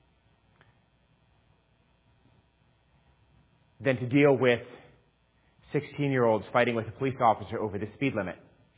than to deal with sixteen-year-olds fighting with a police officer over the speed limit.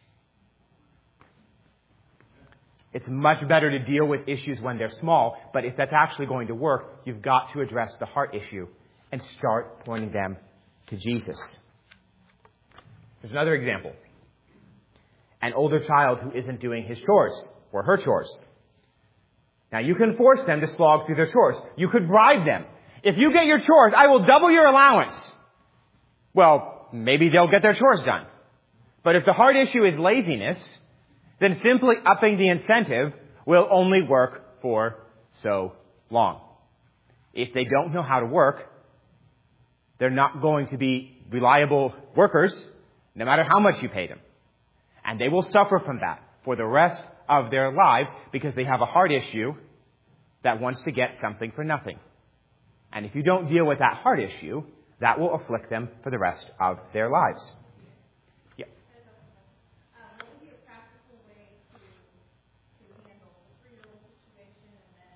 It's much better to deal with issues when they're small, but if that's actually going to work, you've got to address the heart issue and start pointing them to Jesus. There's another example. An older child who isn't doing his chores or her chores. Now, you can force them to slog through their chores. You could bribe them. If you get your chores, I will double your allowance. Well, maybe they'll get their chores done. But if the hard issue is laziness, then simply upping the incentive will only work for so long. If they don't know how to work, they're not going to be reliable workers, no matter how much you pay them. And they will suffer from that for the rest of their lives because they have a heart issue that wants to get something for nothing. And if you don't deal with that heart issue, that will afflict them for the rest of their lives. Yeah. What would be a practical way to, to handle the three-year-old situation and then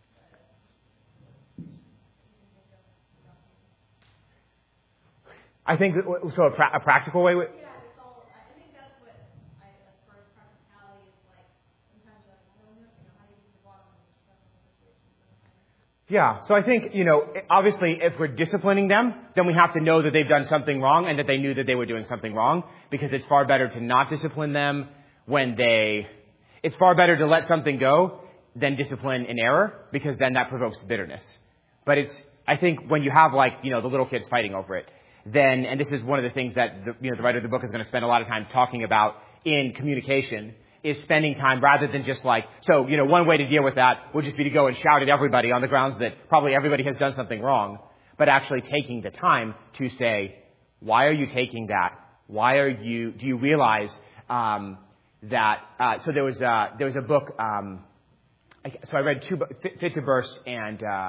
I think, that, so a, pra- a practical way... With, yeah, it's all, I think that's what, I, as far as practicality is like, sometimes I don't know, you know, how do you use the water in these stressful situations? Yeah, so I think, you know, obviously if we're disciplining them, then we have to know that they've done something wrong and that they knew that they were doing something wrong, because it's far better to not discipline them when they, it's far better to let something go than discipline in error, because then that provokes bitterness. But it's, I think when you have like, you know, the little kids fighting over it, then, and this is one of the things that the, you know, the writer of the book is going to spend a lot of time talking about in communication, is spending time rather than just like, so, you know, one way to deal with that would just be to go and shout at everybody on the grounds that probably everybody has done something wrong, but actually taking the time to say, why are you taking that? Why are you, do you realize, um, that, uh, so there was, uh, there was a book, um, I, so I read two, Fit, Fit to Burst and, uh,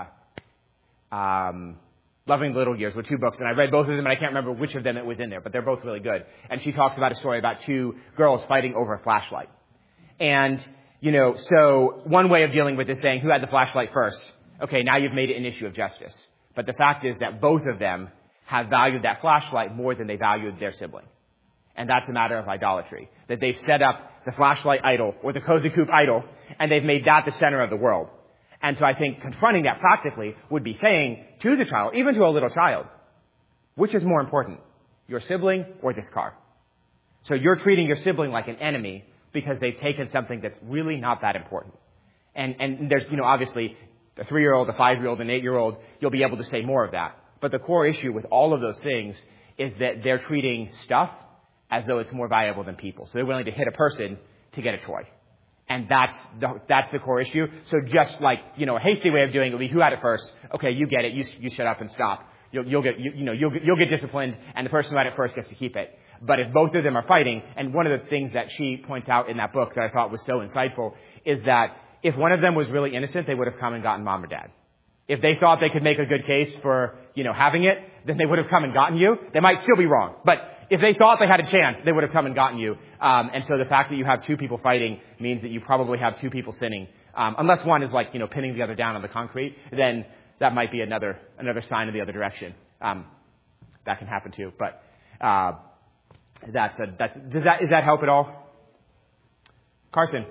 um, Loving the Little Years were two books, and I read both of them, and I can't remember which of them it was in there, but they're both really good. And she talks about a story about two girls fighting over a flashlight. And, you know, so one way of dealing with this saying, who had the flashlight first? Okay, now you've made it an issue of justice. But the fact is that both of them have valued that flashlight more than they valued their sibling. And that's a matter of idolatry. That they've set up the flashlight idol or the cozy coop idol, and they've made that the center of the world. And so I think confronting that practically would be saying to the child, even to a little child, which is more important, your sibling or this car? So you're treating your sibling like an enemy because they've taken something that's really not that important. And, and there's, you know, obviously a three-year-old, a five-year-old, an eight-year-old, you'll be able to say more of that. But the core issue with all of those things is that they're treating stuff as though it's more valuable than people. So they're willing to hit a person to get a toy. And that's the, that's the core issue. So just like, you know, a hasty way of doing it would be who had it first. Okay, you get it. You, you shut up and stop. You'll, you'll get, you, you know, you'll, you'll get disciplined, and the person who had it first gets to keep it. But if both of them are fighting, and one of the things that she points out in that book that I thought was so insightful is that if one of them was really innocent, they would have come and gotten mom or dad. If they thought they could make a good case for, you know, having it, then they would have come and gotten you. They might still be wrong, but if they thought they had a chance, they would have come and gotten you. Um, and so the fact that you have two people fighting means that you probably have two people sinning. Um, unless one is like, you know, pinning the other down on the concrete, then that might be another another sign in the other direction. Um, that can happen too. But uh, that's a, that's does that is that help at all? Carson.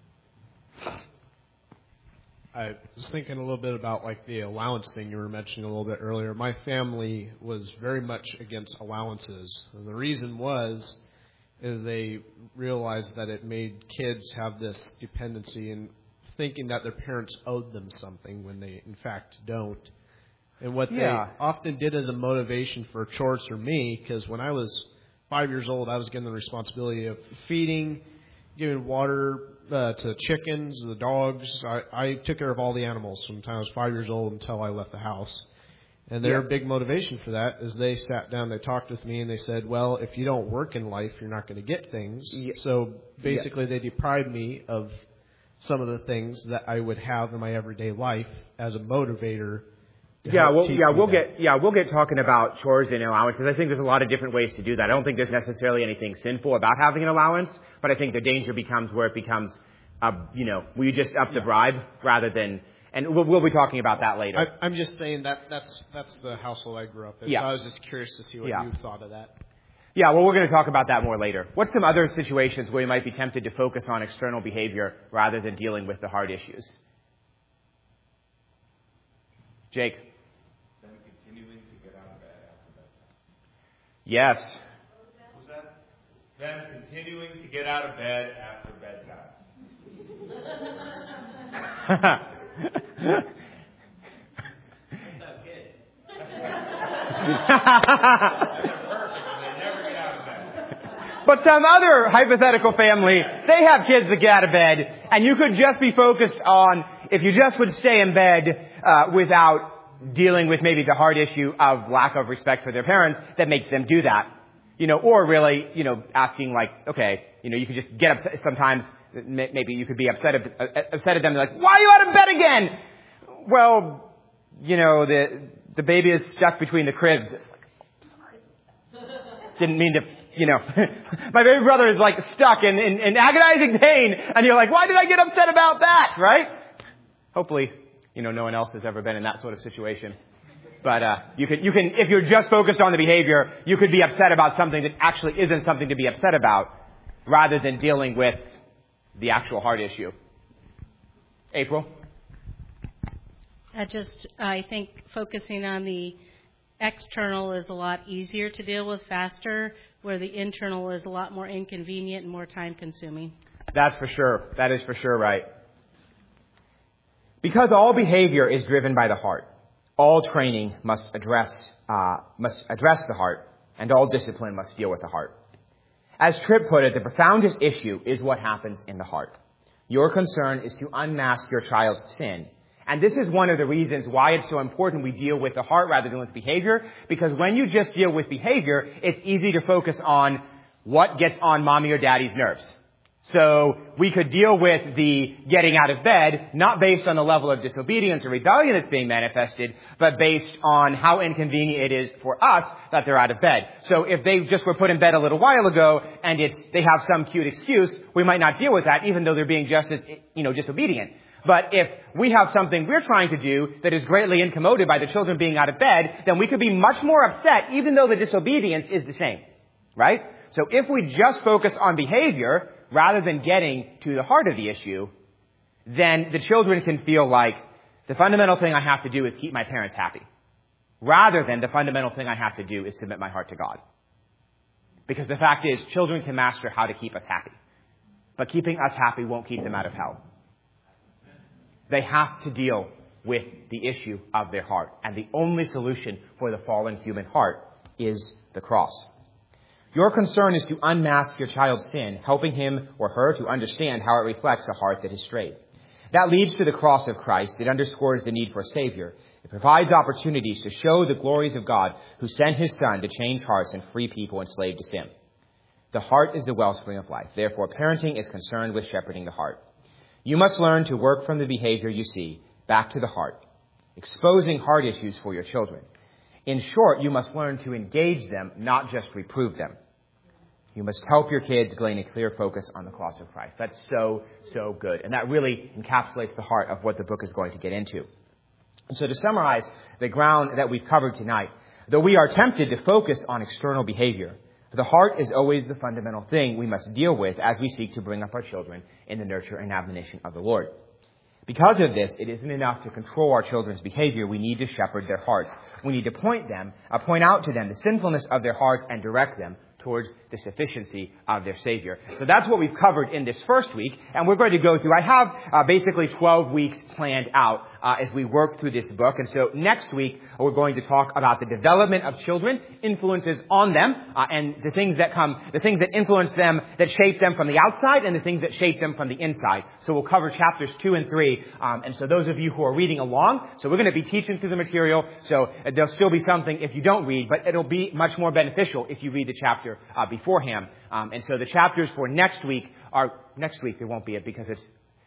I was thinking a little bit about like the allowance thing you were mentioning a little bit earlier. My family was very much against allowances. And the reason was is they realized that it made kids have this dependency in thinking that their parents owed them something when they in fact don't. And what yeah. they often did as a motivation for chores for me, because when I was five years old, I was given the responsibility of feeding, giving water uh, to the chickens, the dogs. I, I took care of all the animals from the time I was five years old until I left the house. And their yeah. big motivation for that is they sat down, they talked with me, and they said, well, if you don't work in life, you're not going to get things. Yeah. So basically yeah. they deprived me of some of the things that I would have in my everyday life as a motivator. to Yeah, help well, teach yeah, me we'll that. get yeah, we'll get talking about chores and allowances. I think there's a lot of different ways to do that. I don't think there's necessarily anything sinful about having an allowance, but I think the danger becomes where it becomes, uh, you know, will you just up the bribe rather than, and we'll, we'll be talking about that later. I, I'm just saying that that's that's the household I grew up in. Yeah. So I was just curious to see what Yeah. you thought of that. Yeah, well, we're going to talk about that more later. What's some other situations where you might be tempted to focus on external behavior rather than dealing with the hard issues? Jake? Then continuing to get out of bed after bedtime. Yes. Was that? Then continuing to get out of bed after bedtime. But some other hypothetical family, they have kids that get out of bed, and you could just be focused on, if you just would stay in bed uh, without dealing with maybe the hard issue of lack of respect for their parents that makes them do that. You know, or really, you know, asking like, okay, you know, you could just get upset sometimes, maybe you could be upset, upset at them, like, why are you out of bed again? Well, you know, the, the baby is stuck between the cribs. It's like, oh, sorry. Didn't mean to, you know, my baby brother is like stuck in, in, in agonizing pain, and you're like, why did I get upset about that, right? Hopefully, you know, no one else has ever been in that sort of situation. But uh, you can, you can, if you're just focused on the behavior, you could be upset about something that actually isn't something to be upset about, rather than dealing with the actual hard issue. April? I just, I think focusing on the external is a lot easier to deal with faster, where the internal is a lot more inconvenient and more time consuming. That's for sure. That is for sure right. Because all behavior is driven by the heart, all training must address, uh, must address the heart, and all discipline must deal with the heart. As Tripp put it, the profoundest issue is what happens in the heart. Your concern is to unmask your child's sin. And this is one of the reasons why it's so important we deal with the heart rather than with behavior, because when you just deal with behavior, it's easy to focus on what gets on mommy or daddy's nerves. So we could deal with the getting out of bed, not based on the level of disobedience or rebellion that's being manifested, but based on how inconvenient it is for us that they're out of bed. So if they just were put in bed a little while ago and it's, they have some cute excuse, we might not deal with that, even though they're being just as, you know, disobedient. But if we have something we're trying to do that is greatly incommoded by the children being out of bed, then we could be much more upset, even though the disobedience is the same. Right? So if we just focus on behavior, rather than getting to the heart of the issue, then the children can feel like the fundamental thing I have to do is keep my parents happy, rather than the fundamental thing I have to do is submit my heart to God. Because the fact is, children can master how to keep us happy. But keeping us happy won't keep them out of hell. They have to deal with the issue of their heart. And the only solution for the fallen human heart is the cross. Your concern is to unmask your child's sin, helping him or her to understand how it reflects a heart that is strayed. That leads to the cross of Christ. It underscores the need for a Savior. It provides opportunities to show the glories of God who sent his Son to change hearts and free people enslaved to sin. The heart is the wellspring of life. Therefore, parenting is concerned with shepherding the heart. You must learn to work from the behavior you see back to the heart, exposing heart issues for your children. In short, you must learn to engage them, not just reprove them. You must help your kids gain a clear focus on the cross of Christ. That's so, so good. And that really encapsulates the heart of what the book is going to get into. And so to summarize the ground that we've covered tonight, though we are tempted to focus on external behavior, the heart is always the fundamental thing we must deal with as we seek to bring up our children in the nurture and admonition of the Lord. Because of this, it isn't enough to control our children's behavior. We need to shepherd their hearts. We need to point them, uh, point out to them the sinfulness of their hearts and direct them towards the sufficiency of their Savior. So that's what we've covered in this first week, and we're going to go through. I have uh, basically twelve weeks planned out uh, as we work through this book, and so next week we're going to talk about the development of children, influences on them, uh, and the things that come, the things that influence them, that shape them from the outside, and the things that shape them from the inside. So we'll cover chapters two and three, um, and so those of you who are reading along, so we're going to be teaching through the material, so uh, there'll still be something if you don't read, but it'll be much more beneficial if you read the chapter Uh, beforehand. Um, and so the chapters for next week are, next week there won't be it because it's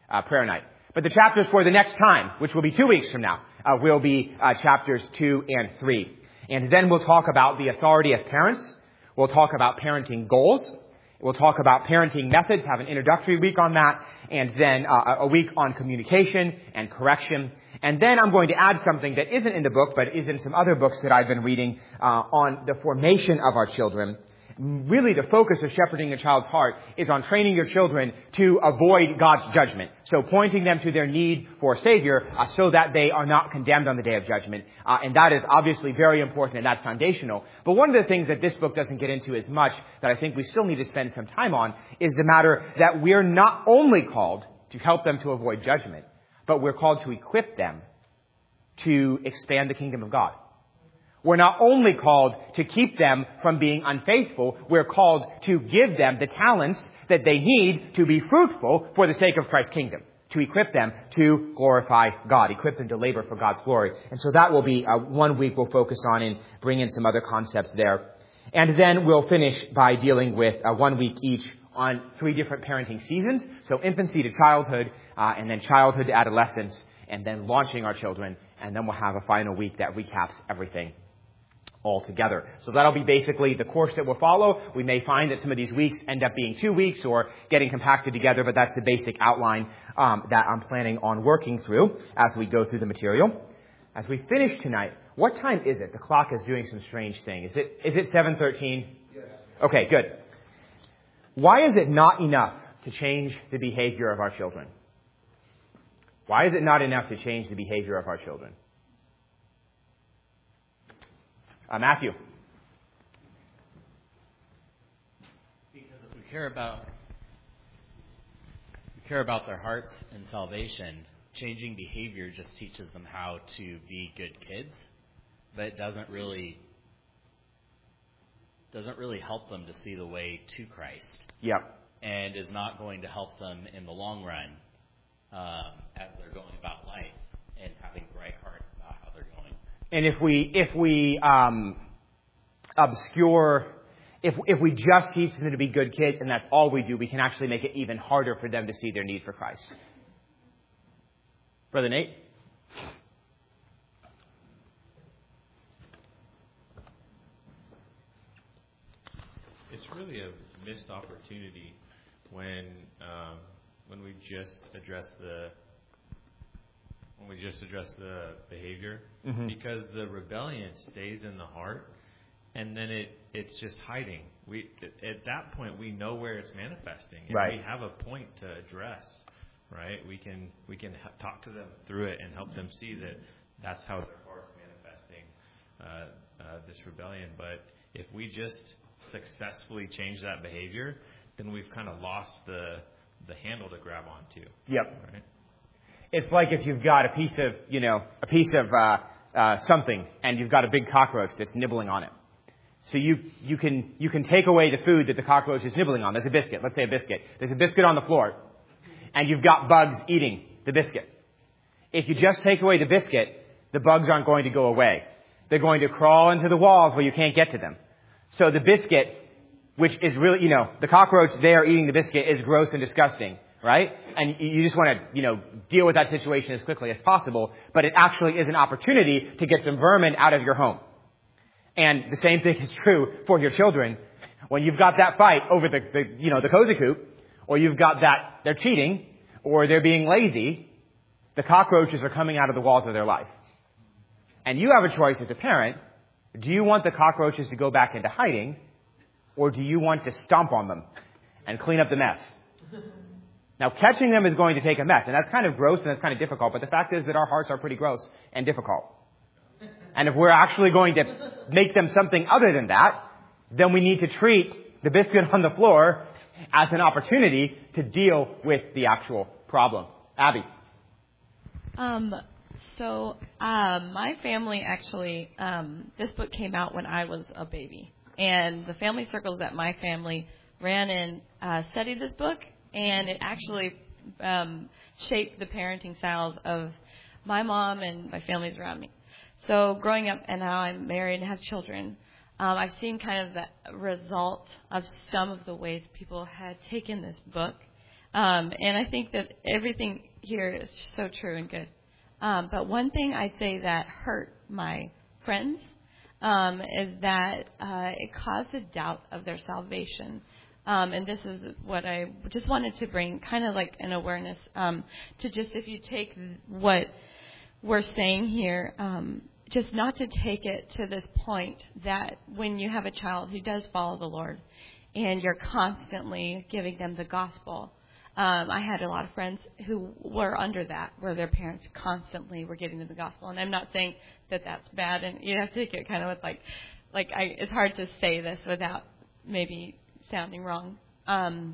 uh, prayer night. But the chapters for the next time, which will be two weeks from now, uh, will be uh, chapters two and three. And then we'll talk about the authority of parents. We'll talk about parenting goals. We'll talk about parenting methods, have an introductory week on that, and then uh, a week on communication and correction. And then I'm going to add something that isn't in the book, but is in some other books that I've been reading uh, on the formation of our children. Really, the focus of shepherding a child's heart is on training your children to avoid God's judgment. So pointing them to their need for a Savior uh, so that they are not condemned on the day of judgment. Uh, and that is obviously very important, and that's foundational. But one of the things that this book doesn't get into as much that I think we still need to spend some time on is the matter that we're not only called to help them to avoid judgment, but we're called to equip them to expand the kingdom of God. We're not only called to keep them from being unfaithful, we're called to give them the talents that they need to be fruitful for the sake of Christ's kingdom, to equip them to glorify God, equip them to labor for God's glory. And so that will be uh, one week we'll focus on and bring in some other concepts there. And then we'll finish by dealing with uh, one week each on three different parenting seasons. So infancy to childhood, uh, and then childhood to adolescence, and then launching our children. And then we'll have a final week that recaps everything all together. So that'll be basically the course that we'll follow. We may find that some of these weeks end up being two weeks or getting compacted together, but that's the basic outline um, that I'm planning on working through as we go through the material. As we finish tonight, what time is it? The clock is doing some strange thing. Is it is it seven thirteen? Yes. Okay, good. Why is it not enough to change the behavior of our children? Why is it not enough to change the behavior of our children? Uh, Matthew. Because if we care about we care about their hearts and salvation, changing behavior just teaches them how to be good kids, but it doesn't really doesn't really help them to see the way to Christ. Yep. And is not going to help them in the long run um, as they're going about life and having the right heart about how they're going. And if we if we um, obscure, if if we just teach them to be good kids and that's all we do, we can actually make it even harder for them to see their need for Christ. Brother Nate? It's really a missed opportunity when um, when we just address the when we just address the behavior, mm-hmm. because the rebellion stays in the heart, and then it it's just hiding. We at that point we know where it's manifesting, and right. we have a point to address. Right? We can we can ha- talk to them through it and help them see that that's how their heart's manifesting uh, uh, this rebellion. But if we just successfully change that behavior, then we've kind of lost the the handle to grab onto. Yep. Right? It's like if you've got a piece of, you know, a piece of uh, uh, something, and you've got a big cockroach that's nibbling on it. So you you can you can take away the food that the cockroach is nibbling on. There's a biscuit. Let's say a biscuit. There's a biscuit on the floor, and you've got bugs eating the biscuit. If you just take away the biscuit, the bugs aren't going to go away. They're going to crawl into the walls where you can't get to them. So the biscuit, which is really, you know, the cockroach there eating the biscuit is gross and disgusting, right? And you just want to, you know, deal with that situation as quickly as possible. But it actually is an opportunity to get some vermin out of your home. And the same thing is true for your children. When you've got that fight over the, the you know, the cozy coop, or you've got that they're cheating, or they're being lazy, the cockroaches are coming out of the walls of their life. And you have a choice as a parent. Do you want the cockroaches to go back into hiding, or do you want to stomp on them and clean up the mess? Now, catching them is going to take a mess, and that's kind of gross and that's kind of difficult, but the fact is that our hearts are pretty gross and difficult. And if we're actually going to make them something other than that, then we need to treat the biscuit on the floor as an opportunity to deal with the actual problem. Abby. Um, so um, my family actually, um, this book came out when I was a baby. And the family circles that my family ran in uh, studied this book, and it actually um, shaped the parenting styles of my mom and my families around me. So growing up, and now I'm married and have children, um, I've seen kind of the result of some of the ways people had taken this book Um, and I think that everything here is so true and good. Um, but one thing I'd say that hurt my friends um, is that uh, it caused a doubt of their salvation. Um, and this is what I just wanted to bring, kind of like an awareness um, to just, if you take what we're saying here, um, just not to take it to this point that when you have a child who does follow the Lord and you're constantly giving them the gospel. Um, I had a lot of friends who were under that, where their parents constantly were giving them the gospel. And I'm not saying that that's bad, and you have to take it kind of with like, like I, it's hard to say this without maybe sounding wrong. Um,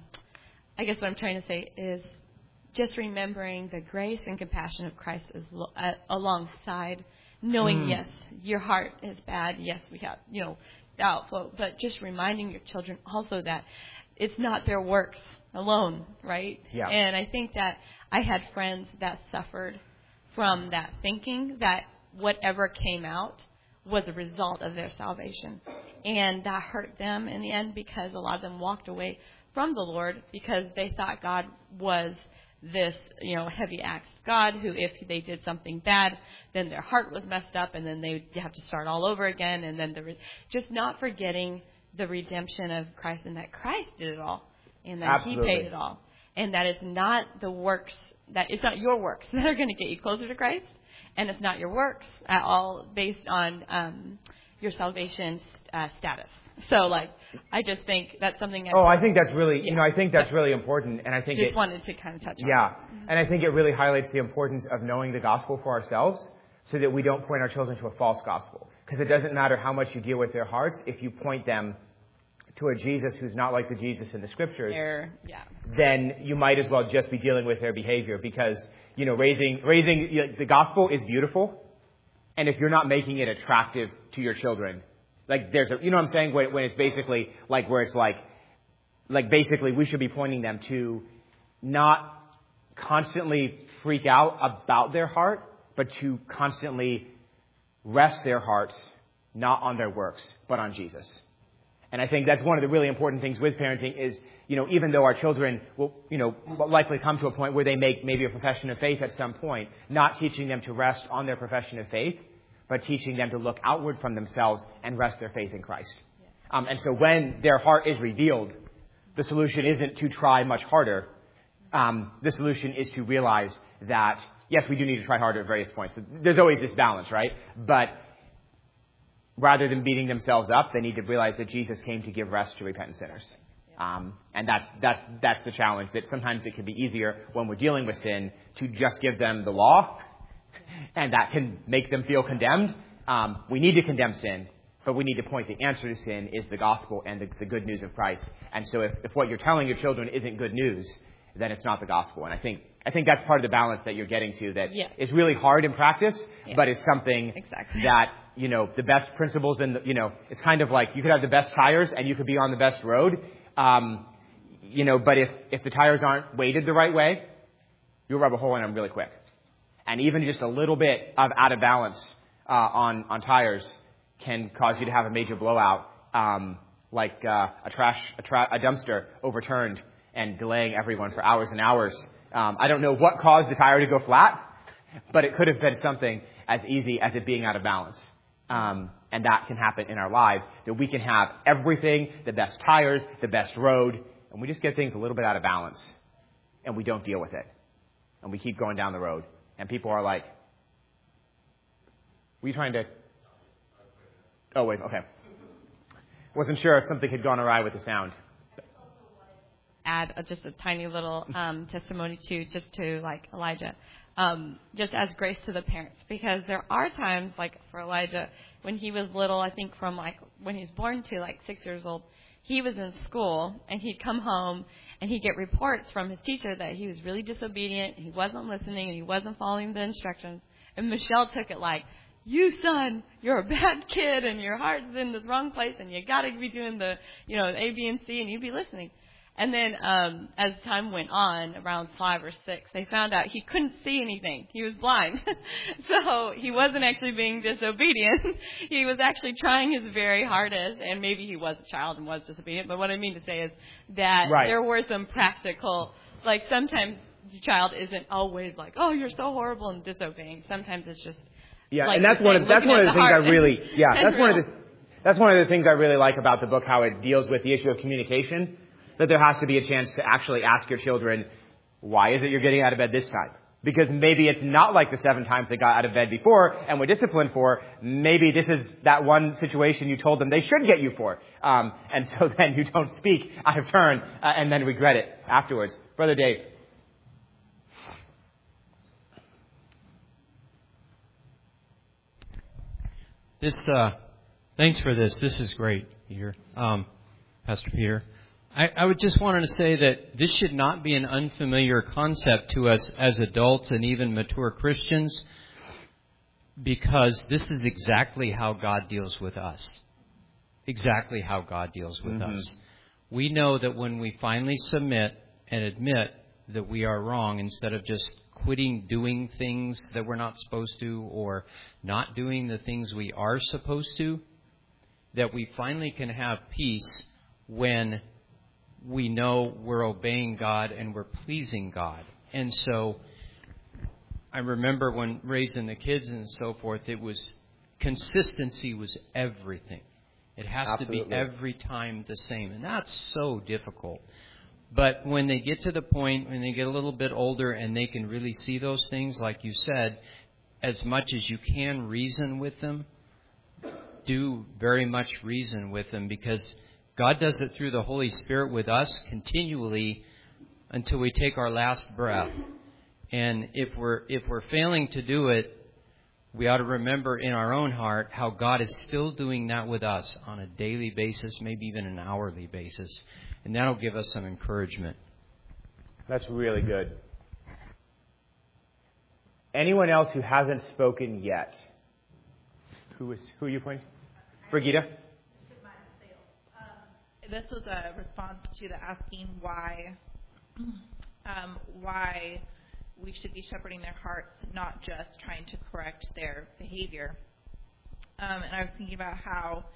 I guess what I'm trying to say is just remembering the grace and compassion of Christ is lo- uh, alongside knowing, mm. yes, your heart is bad. Yes, we have, you know, doubt, but just reminding your children also that it's not their works alone, right? Yeah. And I think that I had friends that suffered from that thinking that whatever came out was a result of their salvation. And that hurt them in the end because a lot of them walked away from the Lord because they thought God was this, you know, heavy axe God who, if they did something bad, then their heart was messed up and then they have to start all over again. And then the re- just not forgetting the redemption of Christ and that Christ did it all. And that Absolutely. He paid it all. And that it's not the works, that it's not your works that are going to get you closer to Christ. And it's not your works at all based on um, your salvation uh, status. So, like, I just think that's something. Oh, I think that's really, yeah. you know, I think that's really important. And I think just it, wanted to kind of touch on Yeah. that. And I think it really highlights the importance of knowing the gospel for ourselves so that we don't point our children to a false gospel. Because it doesn't matter how much you deal with their hearts if you point them to a Jesus who's not like the Jesus in the scriptures, They're, yeah. then you might as well just be dealing with their behavior because, you know, raising, raising, you know, the gospel is beautiful. And if you're not making it attractive to your children, like there's a, you know what I'm saying? When, when it's basically like where it's like, like basically we should be pointing them to not constantly freak out about their heart, but to constantly rest their hearts, not on their works, but on Jesus. And I think that's one of the really important things with parenting is, you know, even though our children will, you know, likely come to a point where they make maybe a profession of faith at some point, not teaching them to rest on their profession of faith, but teaching them to look outward from themselves and rest their faith in Christ. Um, and so when their heart is revealed, the solution isn't to try much harder. Um, the solution is to realize that, yes, we do need to try harder at various points. There's always this balance, right? But rather than beating themselves up, they need to realize that Jesus came to give rest to repentant sinners. Um, and that's, that's, that's the challenge, that sometimes it can be easier when we're dealing with sin to just give them the law, and that can make them feel condemned. Um, we need to condemn sin, but we need to point the answer to sin is the gospel and the, the good news of Christ. And so if, if what you're telling your children isn't good news, then it's not the gospel. And I think I think that's part of the balance that you're getting to that yes. is really hard in practice, yeah. but it's something exactly. that, you know, the best principles in the, you know, it's kind of like you could have the best tires and you could be on the best road. Um, you know, but if, if the tires aren't weighted the right way, you'll rub a hole in them really quick. And even just a little bit of out of balance uh, on, on tires can cause you to have a major blowout, um, like uh, a trash, a, tra- a dumpster overturned and delaying everyone for hours and hours. Um, I don't know what caused the tire to go flat, but it could have been something as easy as it being out of balance. Um, and that can happen in our lives, that we can have everything, the best tires, the best road, and we just get things a little bit out of balance, and we don't deal with it. And we keep going down the road. And people are like, were you trying to... Oh, wait, okay. Wasn't sure if something had gone awry with the sound. Add a, just a tiny little um, testimony to, just to, like, Elijah. Um, just as grace to the parents, because there are times, like for Elijah, when he was little, I think from like when he was born to like six years old, he was in school and he'd come home and he'd get reports from his teacher that he was really disobedient, he wasn't listening, and he wasn't following the instructions. And Michelle took it like, you son, you're a bad kid and your heart's in this wrong place and you got to be doing the, you know, A, B, and C, and you'd be listening. And then um, as time went on, around five or six, they found out he couldn't see anything. He was blind. So he wasn't actually being disobedient. He was actually trying his very hardest, and maybe he was a child and was disobedient. But what I mean to say is that right. there were some practical like sometimes the child isn't always like, oh, you're so horrible and disobeying. Sometimes it's just yeah, like and that's one of that's one of the things I really yeah that's one of the that's one of the things I really like about the book, how it deals with the issue of communication. That there has to be a chance to actually ask your children, why is it you're getting out of bed this time? Because maybe it's not like the seven times they got out of bed before and were disciplined for. Maybe this is that one situation you told them they should get you for. Um, and so then you don't speak out of turn uh, and then regret it afterwards. Brother Dave. This, uh, thanks for this. This is great, Peter. Um, Pastor Peter. I, I would just wanted to say that this should not be an unfamiliar concept to us as adults and even mature Christians, because this is exactly how God deals with us. Exactly how God deals with mm-hmm. us. We know that when we finally submit and admit that we are wrong, instead of just quitting doing things that we're not supposed to or not doing the things we are supposed to, that we finally can have peace when we know we're obeying God and we're pleasing God. And so I remember when raising the kids and so forth, it was consistency was everything. It has Absolutely. to be every time the same. And that's so difficult. But when they get to the point, when they get a little bit older and they can really see those things, like you said, as much as you can reason with them, do very much reason with them, because God does it through the Holy Spirit with us continually until we take our last breath. And if we're if we're failing to do it, we ought to remember in our own heart how God is still doing that with us on a daily basis, maybe even an hourly basis. And that'll give us some encouragement. That's really good. Anyone else who hasn't spoken yet? Who is who are you pointing? Brigida? This was a response to the asking why, um, why we should be shepherding their hearts, not just trying to correct their behavior. Um, and I was thinking about how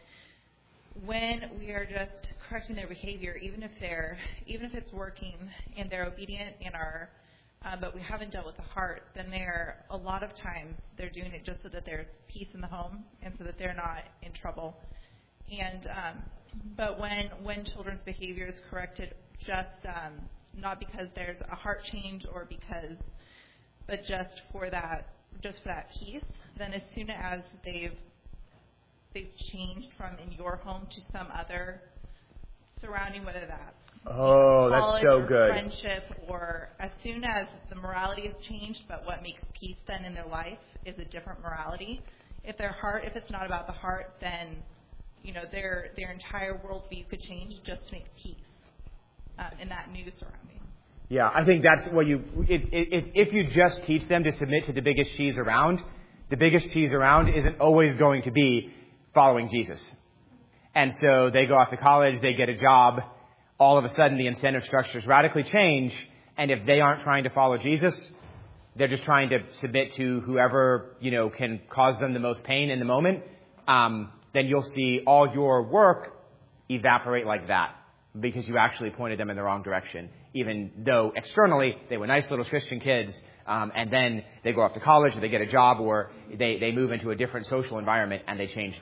when we are just correcting their behavior, even if they're, even if it's working and they're obedient and are, um, but we haven't dealt with the heart, then they're a lot of times they're doing it just so that there's peace in the home and so that they're not in trouble. And um, but when when children's behavior is corrected, just um, not because there's a heart change or because, but just for that, just for that peace, then as soon as they've they've changed from in your home to some other surrounding, whether that's oh, college that's so or good. friendship, or as soon as the morality has changed, but what makes peace then in their life is a different morality. If their heart, if it's not about the heart, then you know, their their entire worldview could change just to make peace uh, in that new surrounding. Yeah, I think that's what you. It, it, if you just teach them to submit to the biggest cheese around, the biggest cheese around isn't always going to be following Jesus. And so they go off to college, they get a job. All of a sudden, the incentive structures radically change, and if they aren't trying to follow Jesus, they're just trying to submit to whoever you know can cause them the most pain in the moment. Um, then you'll see all your work evaporate like that because you actually pointed them in the wrong direction, even though externally they were nice little Christian kids, um, and then they go off to college or they get a job or they, they move into a different social environment and they change.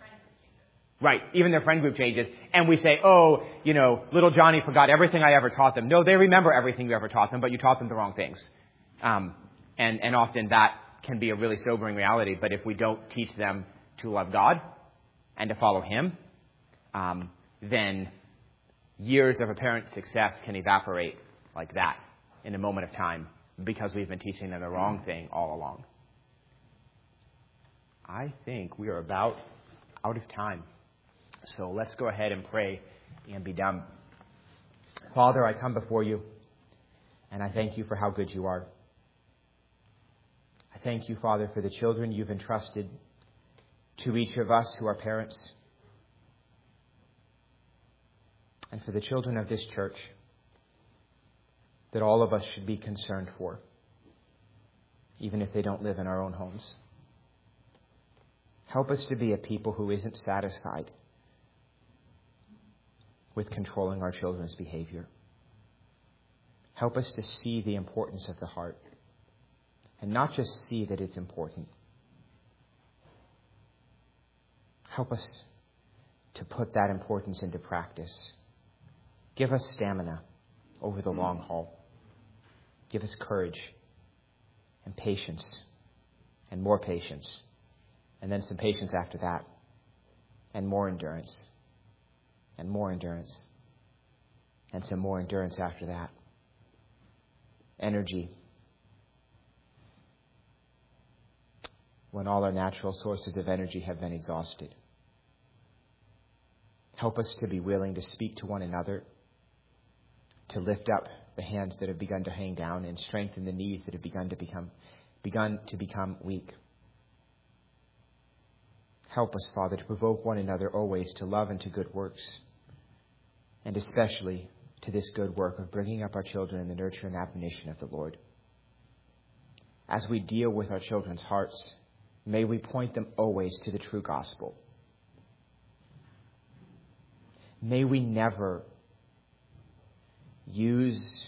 Right, even their friend group changes. And we say, oh, you know, little Johnny forgot everything I ever taught them. No, they remember everything you ever taught them, but you taught them the wrong things. Um, and, and often that can be a really sobering reality, but if we don't teach them to love God and to follow Him, um, then years of apparent success can evaporate like that in a moment of time because we've been teaching them the wrong thing all along. I think we are about out of time. So let's go ahead and pray and be done. Father, I come before you, and I thank you for how good you are. I thank you, Father, for the children you've entrusted to each of us who are parents, and for the children of this church that all of us should be concerned for, even if they don't live in our own homes. Help us to be a people who isn't satisfied with controlling our children's behavior. Help us to see the importance of the heart. And not just see that it's important. Help us to put that importance into practice. Give us stamina over the long haul. Give us courage and patience and more patience. And then some patience after that. And more endurance. And more endurance. And some more endurance after that. Energy. When all our natural sources of energy have been exhausted. Help us to be willing to speak to one another, to lift up the hands that have begun to hang down and strengthen the knees that have begun to become begun to become weak. Help us, Father, to provoke one another always to love and to good works, and especially to this good work of bringing up our children in the nurture and admonition of the Lord. As we deal with our children's hearts, may we point them always to the true gospel. May we never use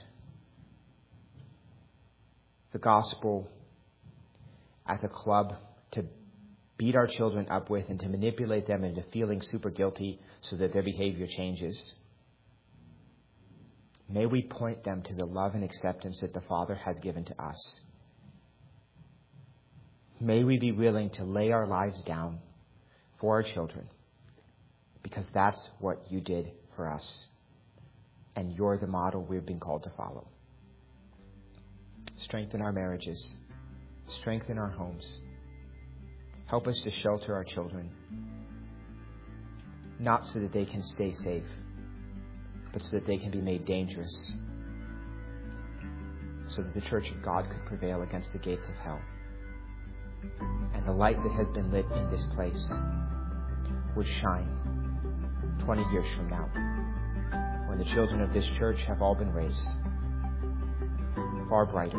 the gospel as a club to beat our children up with and to manipulate them into feeling super guilty so that their behavior changes. May we point them to the love and acceptance that the Father has given to us. May we be willing to lay our lives down for our children, because that's what you did for us. And you're the model we've been called to follow. Strengthen our marriages. Strengthen our homes. Help us to shelter our children. Not so that they can stay safe, but so that they can be made dangerous. So that the church of God could prevail against the gates of hell. And the light that has been lit in this place would shine twenty years from now, when the children of this church have all been raised, far brighter,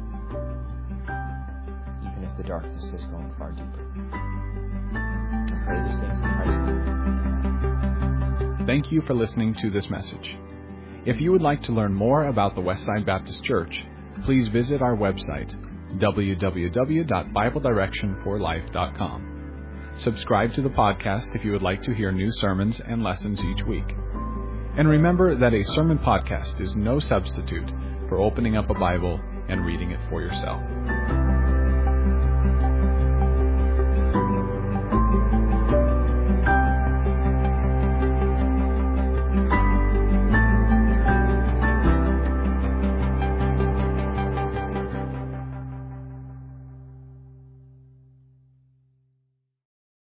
even if the darkness is going far deeper. I pray these things in Christ's name. Thank you for listening to this message. If you would like to learn more about the Westside Baptist Church, please visit our website, w w w dot bible direction for life dot com. Subscribe to the podcast if you would like to hear new sermons and lessons each week. And remember that a sermon podcast is no substitute for opening up a Bible and reading it for yourself.